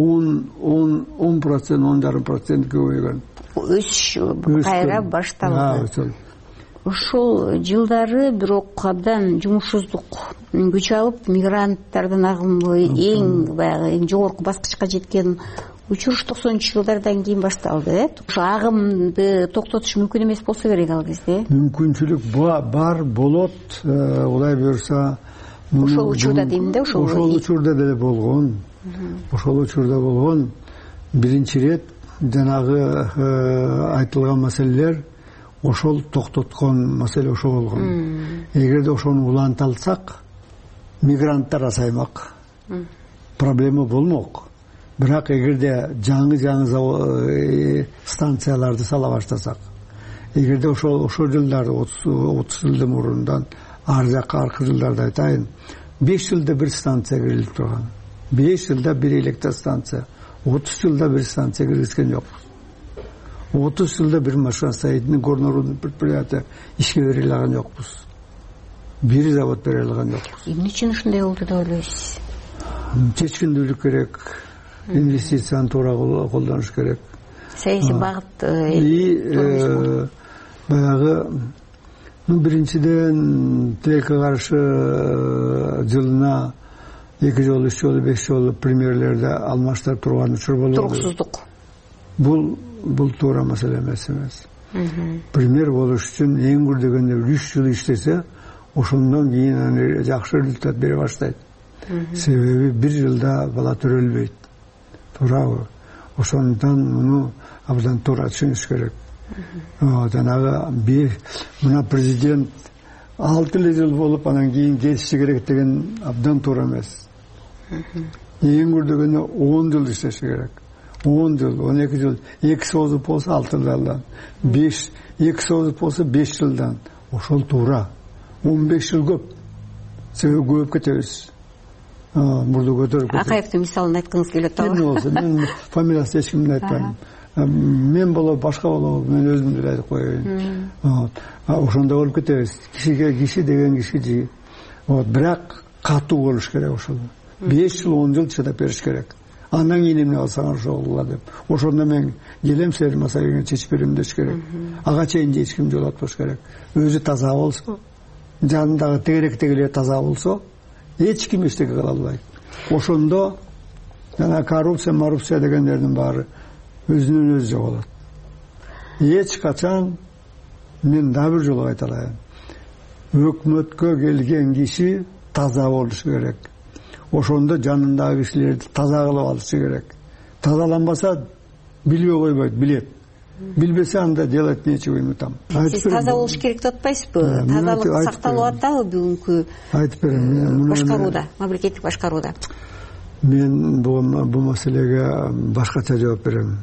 он процент он жарым процентке көбөйгөн. Өсүш кайра башталды. Ушул жылдары бирок абдан жумушсуздук күч алып, мигранттардын агымы эң баягы эң жогорку баскычка жеткен учуруш токсонунчу жылдардан кийин башталды, э? Ушу агымды токтотуш мүмкүн эмес болсо керек ал кезде. Мүмкүнчүлүк бар, болот, Кудай буюрса. Ошол учурда дейм да, ошол. Ошол учурда деле болгон. Ошол учурда болгон. Биринчи ирет жанагы айтылган маселелер ошол токтоткон маселе ошол болгон. Эгерде ошону уланта алсак, мигранттар азаймак. Проблема болмок. Бирок эгерде жаңы-жаңы станцияларды сала баштасак, эгерде ошол ошол жылдары отуз жылдын мурундан ар жакка аркы жылдарды айтайын, беш жылда бир станция кирилип турган. беш жылда бир электростанция, отуз жылда бир станция киргизген жокпуз. отуз жылда бир машиностроительный горнорудный предприятие ишке бере алган жокпуз. Бир завод бере алган жокпуз. Эмне үчүн ушундай болду деп ойлойсуз? Чечкиндүүлүк керек, инвестицияны туура колдонуш керек. Саясий багыт и баягы биринчиден тилекке каршы жылына эки жолу, үч жолу, беш жолу премьерлерди алмаштырып турган учур болду. Туруксуздук. Бул бул туура маселе эмес эмес. Премьер болуш үчүн эң көрдөгөндө үч жыл иштесе, ошондон кийин аны жакшы результат бере баштайт. Себеби бир жылда бала төрөлбөйт. Туурабы? Ошондон муну абдан туура түшүнүш керек. Жанагы мына президент алты эле жыл болуп анан кийин кетиши керек деген абдан туура эмес. Эң көрдөгөндө он жыл иштеши керек. он жыл, он эки жыл, эки созуп болсо алты жылдан, беш, эки созуп болсо беш жылдан. Ошол туура. он беш жыл көп. Себеби көп кетебиз. Мурду көтөрүп. Акаевдин мисалын айткыңыз келет да. Эмне болсо, мен фамилиясын эч кимди айтпайм. Мен болобу, башка болобу, мен өзүм деле айтып коеюн. Ошондой болуп кетебиз. Кишиге киши деген киши. Вот, бирок катуу болуш керек ошол. беш жыл, он жыл чыдап бериш керек. Андан кийин эмне кылсаңар ошол кыла деп. Ошондо мен келем силер маселени чечип берем деш керек. Ага чейин эч ким жолотпош керек. Өзү таза болсо, жанындагы тегеректегилер таза болсо, эч ким эчтеке кыла албайт. Ошондо жана коррупция, коррупция дегендердин баары өзүнөн өзү жоголот. Эч качан мен дагы бир жолу айта алайын. Өкмөткө келген киши таза болуш керек. Ошондо жанындагы кишилерди таза кылып алышы керек. Тазаланбаса билбей койбойт, билет. Билбесе анда делать нечего ему там. Сиз таза болуш керек деп атпайсызбы? Тазалык сакталып атабы бүгүнкү айтып берем. Башкарууда, мамлекеттик башкарууда. Мен бул маселеге башкача жооп берем.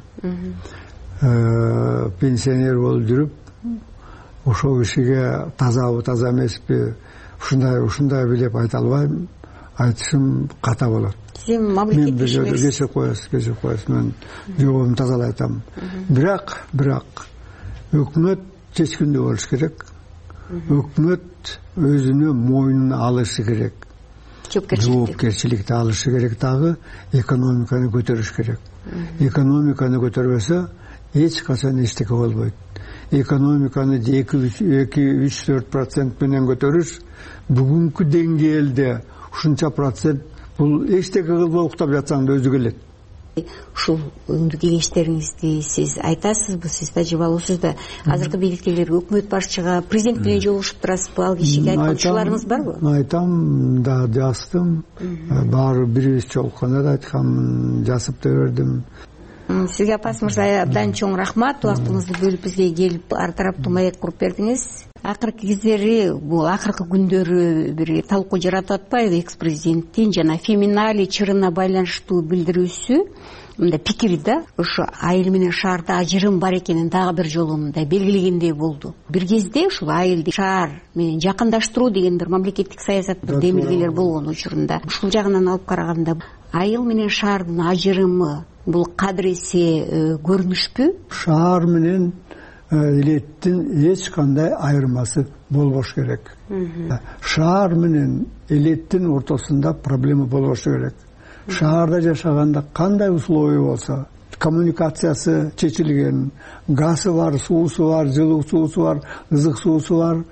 Пенсионер болуп жүрүп, ошол кишиге тазабы, таза эмеспи, ушундай, ушундай билеп айта албайм. Айтышым ката болот. Сиз мамлекеттик ишмерсиз. Кечирип коесуз, кечирип коесуз. Мен жообумду тазалай айтам. Бирок, бирок өкмөт чечкиндүү болуш керек. Өкмөт өзүнө мойнуна алышы керек. Жоопкерчиликти алышы керек, дагы экономиканы көтөрүш керек. Экономиканы көтөрбөсө эч качан эчтеке болбойт. Экономиканы эки үч төрт процент менен көтөрүш бүгүнкү деңгээлде ушунча процент бул эчтеке кылбай уктап жатсаң да өзү келет. Ушул өңдүү кеңештериңизди сиз айтасызбы, сиз тажрыйбалуусуз да. Азыркы бийликтегилер өкмөт башчыга, президент менен жолугушуп турасызбы? Ал кишиге айткан учурларыңыз барбы? Айтам да, жаздым. Баары бир жолкона да айткам, жазып да бердим. Сизге Апас мырза абдан чоң рахмат. Убактыңызды бөлүп бизге келип ар тараптуу маек куруп бердиңиз. акыркы кездери бул акыркы күндөрү бир талкуу жаратып атпайбы экс президенттин жана феминали чырына байланыштуу билдирүүсү, мындай пикир да, ошо айыл менен шаарда ажырым бар экенин дагы бир жолу мындай белгилегендей болду. Бир кезде ушул айылды шаар менен жакындаштыруу деген бир мамлекеттик саясат бир демилгелер болгон учурунда ушул жагынан алып караганда айыл менен шаардын ажырымы бул кадыресе көрүнүшпү? Шаар менен элеттин эч кандай айырмасы болбош керек. Шаар менен элеттин ортосунда проблема болбош керек. Шаарда жашаганда кандай условия болсо, коммуникациясы чечилген, газы бар, суусу бар, жылуу суусу бар, ызык суусу бар,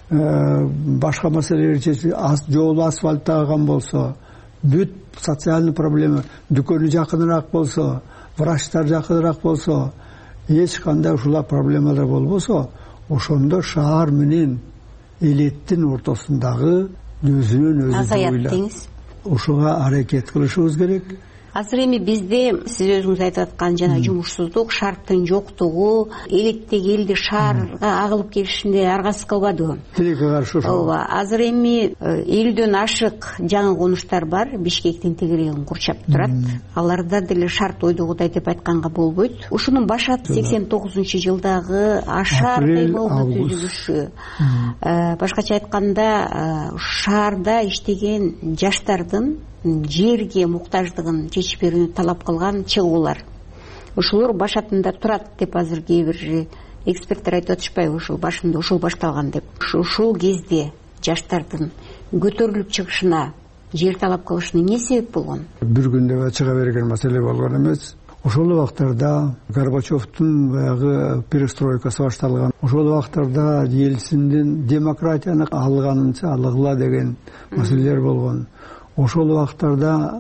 башка маселелер чечилген, жол асфальтталган болсо, бүт социальный проблема, дүкөнү жакыныраак болсо, врачтар жакыныраак болсо, эч кандай ушулар проблемалар болбосо, ошондо шаар менен элеттин ортосундагы өзүнөн өзү азаят дейсиз. Ушуга аракет кылышыбыз керек. Азыр эми бизде сиз өзүңүз айтып аткан жана жумушсуздук, шарттын жоктугу, элеттеги элди шаарга агылып келишинде аргасыз кылбадыбы? Тилекке каршы ошо. Ооба, азыр эми элүүдөн ашык жаңы конуштар бар, Бишкектин тегерегин курчап турат. Аларда деле шарт ойдогудай деп айтканга болбойт. Ушунун башат сексен тогузунчу жылдагы ашар кыймылдын түзүлүшү. Башкача айтканда, шаарда иштеген жаштардын жерге муктаждыгын чечип берүүнү талап кылган чыгуулар. Ушулар башатында турат деп азыр кээ бир эксперттер айтып атышпайбы, ушул башында ушул башталган деп. Ушул кезде жаштардын көтөрүлүп чыгышына, жер талап кылышына эмне себеп болгон? Бир күндө чыга берген маселе болгон эмес. Ошол убактарда Горбачевдун баягы перестройкасы башталган. Ошол убактарда Ельциндин демократияны алганынча алгыла деген маселелер болгон. Ошол убактарда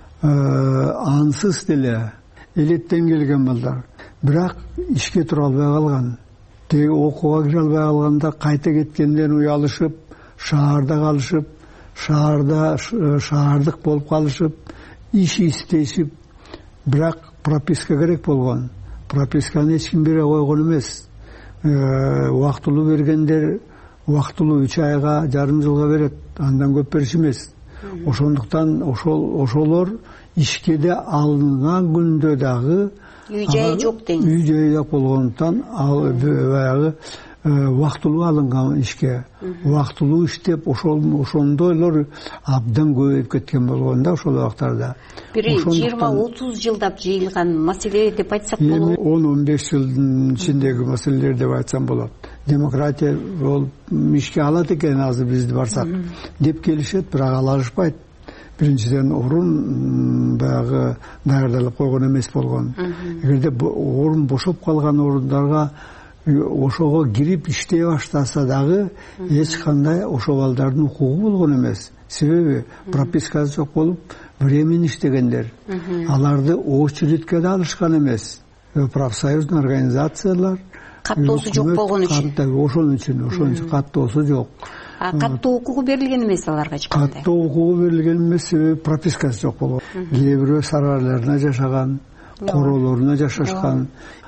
ансыз деле элеттен келген балдар, бирок ишке тура албай калган. Теги окууга кире албай калганда кайта кеткенден уялышып, шаарда калышып, шаарда шаардык болуп калышып, иш иштешип, бирок прописка керек болгон. Прописканы эч ким бере койгон эмес. Убактылуу бергендер убактылуу үч айга, жарым жылга берет, андан көп бериш эмес. Ошондуктан ошол ошолор ишкеде алынган күндө дагы үй жайы жок дейм. Үй жайы жок болгондуктан ал баягы убактылуу алынган ишке, убактылуу иштеп ошол ошондойлор абдан көбөйүп кеткен болгон да ошол убактарда. Бир жыйырма отуз жылдап жыйылган маселе деп айтсак болот. он он беш жылдын ичиндеги маселелер деп айтсам болот. Демократия ол ишке алат экен азыр бизди барсак деп келишет, бирок ала алышпайт. Биринчиден орун баягы даярдалып койгон эмес болгон. Эгерде орун бошоп калган орундарга ошого кирип иштей баштаса дагы эч кандай ошол балдардын укугу болгон эмес. Себеби пропискасы жок болуп временно иштегендер. Аларды очередке да алышкан эмес. Профсоюзный организациялар каттоосу жок болгон үчүн. Ошон үчүн, ошон үчүн каттоосу жок. А каттоо укугу берилген эмес аларга эч кандай? Каттоо укугу берилген эмес, себеби пропискасы жок болгон. Кээ бирөө сарайларына жашаган, короолоруна жашашкан.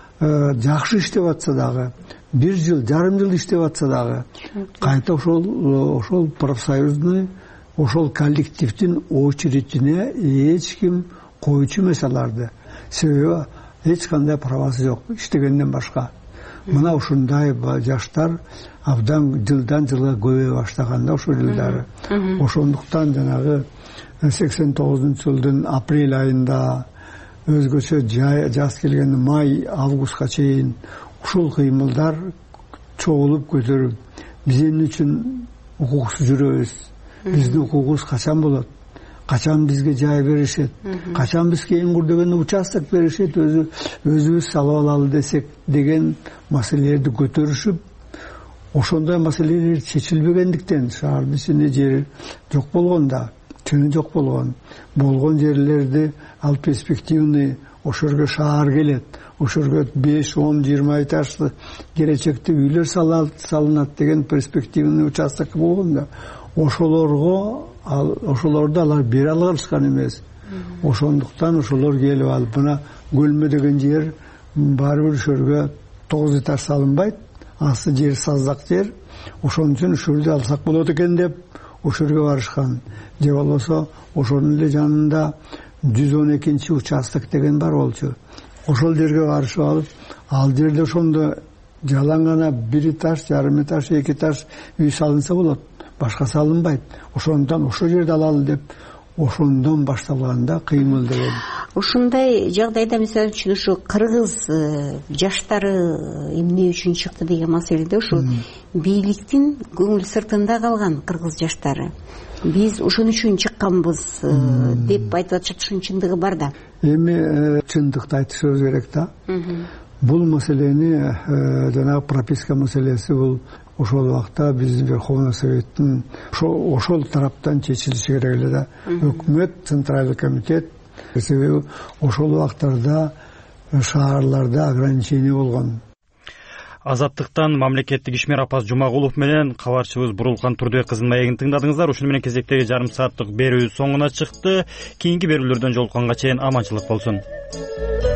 Жакшы иштеп атса дагы, бир жыл, жарым жыл иштеп атса дагы, кайта ошол ошол профсоюзный, ошол коллективдин очередине эч ким коючу эмес аларды. Себеби эч кандай правасы жок, иштегенден башка. Мына ушундай жаштар абдан жылдан жылга көбөйө баштаганда ошол жылдары. Ошондуктан жанагы сексен тогузунчу жылдын апрель айында өзгөчө жаз келгенде май августка чейин ушул кыймылдар чогулуп көтөрүп, биздин үчүн укуксуз жүрөбүз, биздин укугубуз качан болот, качан бизге жай беришет, качан бизге эң курдөгөндө участок беришет, өзү өзүбүз салып алалы десек деген маселелерди көтөрүшүп, ошондой маселелер чечилбегендиктен шаардын ичинде жери жок болгонда, чыны жок болгон, болгон жерлерди ал перспективный ошол жерге шаар келет, ошол жерге беш, он, жыйырма этажды келечекте үйлөр салынат деген перспективный участок болгондо, ошолорго ошолорду алар бере алышкан эмес. Ошондуктан ошолор келип алып, мына Көлмө деген жер баары бир ошол жерге тогуз этаж салынбайт, асты жер саздак жер, ошон үчүн ушул жерди алсак болот экен деп ошол жерге барышкан. Же болбосо ошонун эле жанында жүз он экинчи участок деген бар болчу. Ошол жерге барышып алып, ал жерде ошондо жалаң гана бир этаж, жарым этаж, эки этаж үй салынса болот, башка салынбайт. Ошондон ошол жерди алалы деп ошондон башталганда кыймыл деген. Ушундай жагдайда мисалы үчүн ушу кыргыз жаштары эмне үчүн чыкты деген маселеде ушу бийликтин көңүл сыртында калган кыргыз жаштары. Биз ошон үчүн чыкканбыз деп айтып атышат, ушунун чындыгы бар да. Эми чындыкты айтышыбыз керек да. Бул маселени жанагы прописка маселеси бул ошол убакта биздин Верховный Советтин ошол тараптан чечилиши керек эле да. Өкмөт, Центральный комитет, себеби ошол убактарда шаарларда ограничение болгон. Азаттыктан мамлекеттик ишмер Апаз Жумагулов менен кабарчыбыз Бурулкан Турдубек кызынын маегин тыңдадыңыздар. Ушуну менен кезектеги жарым сааттык берүү соңуна чыкты. Кийинки берүүлөрдөн жолукканга чейин аманчылык болсун.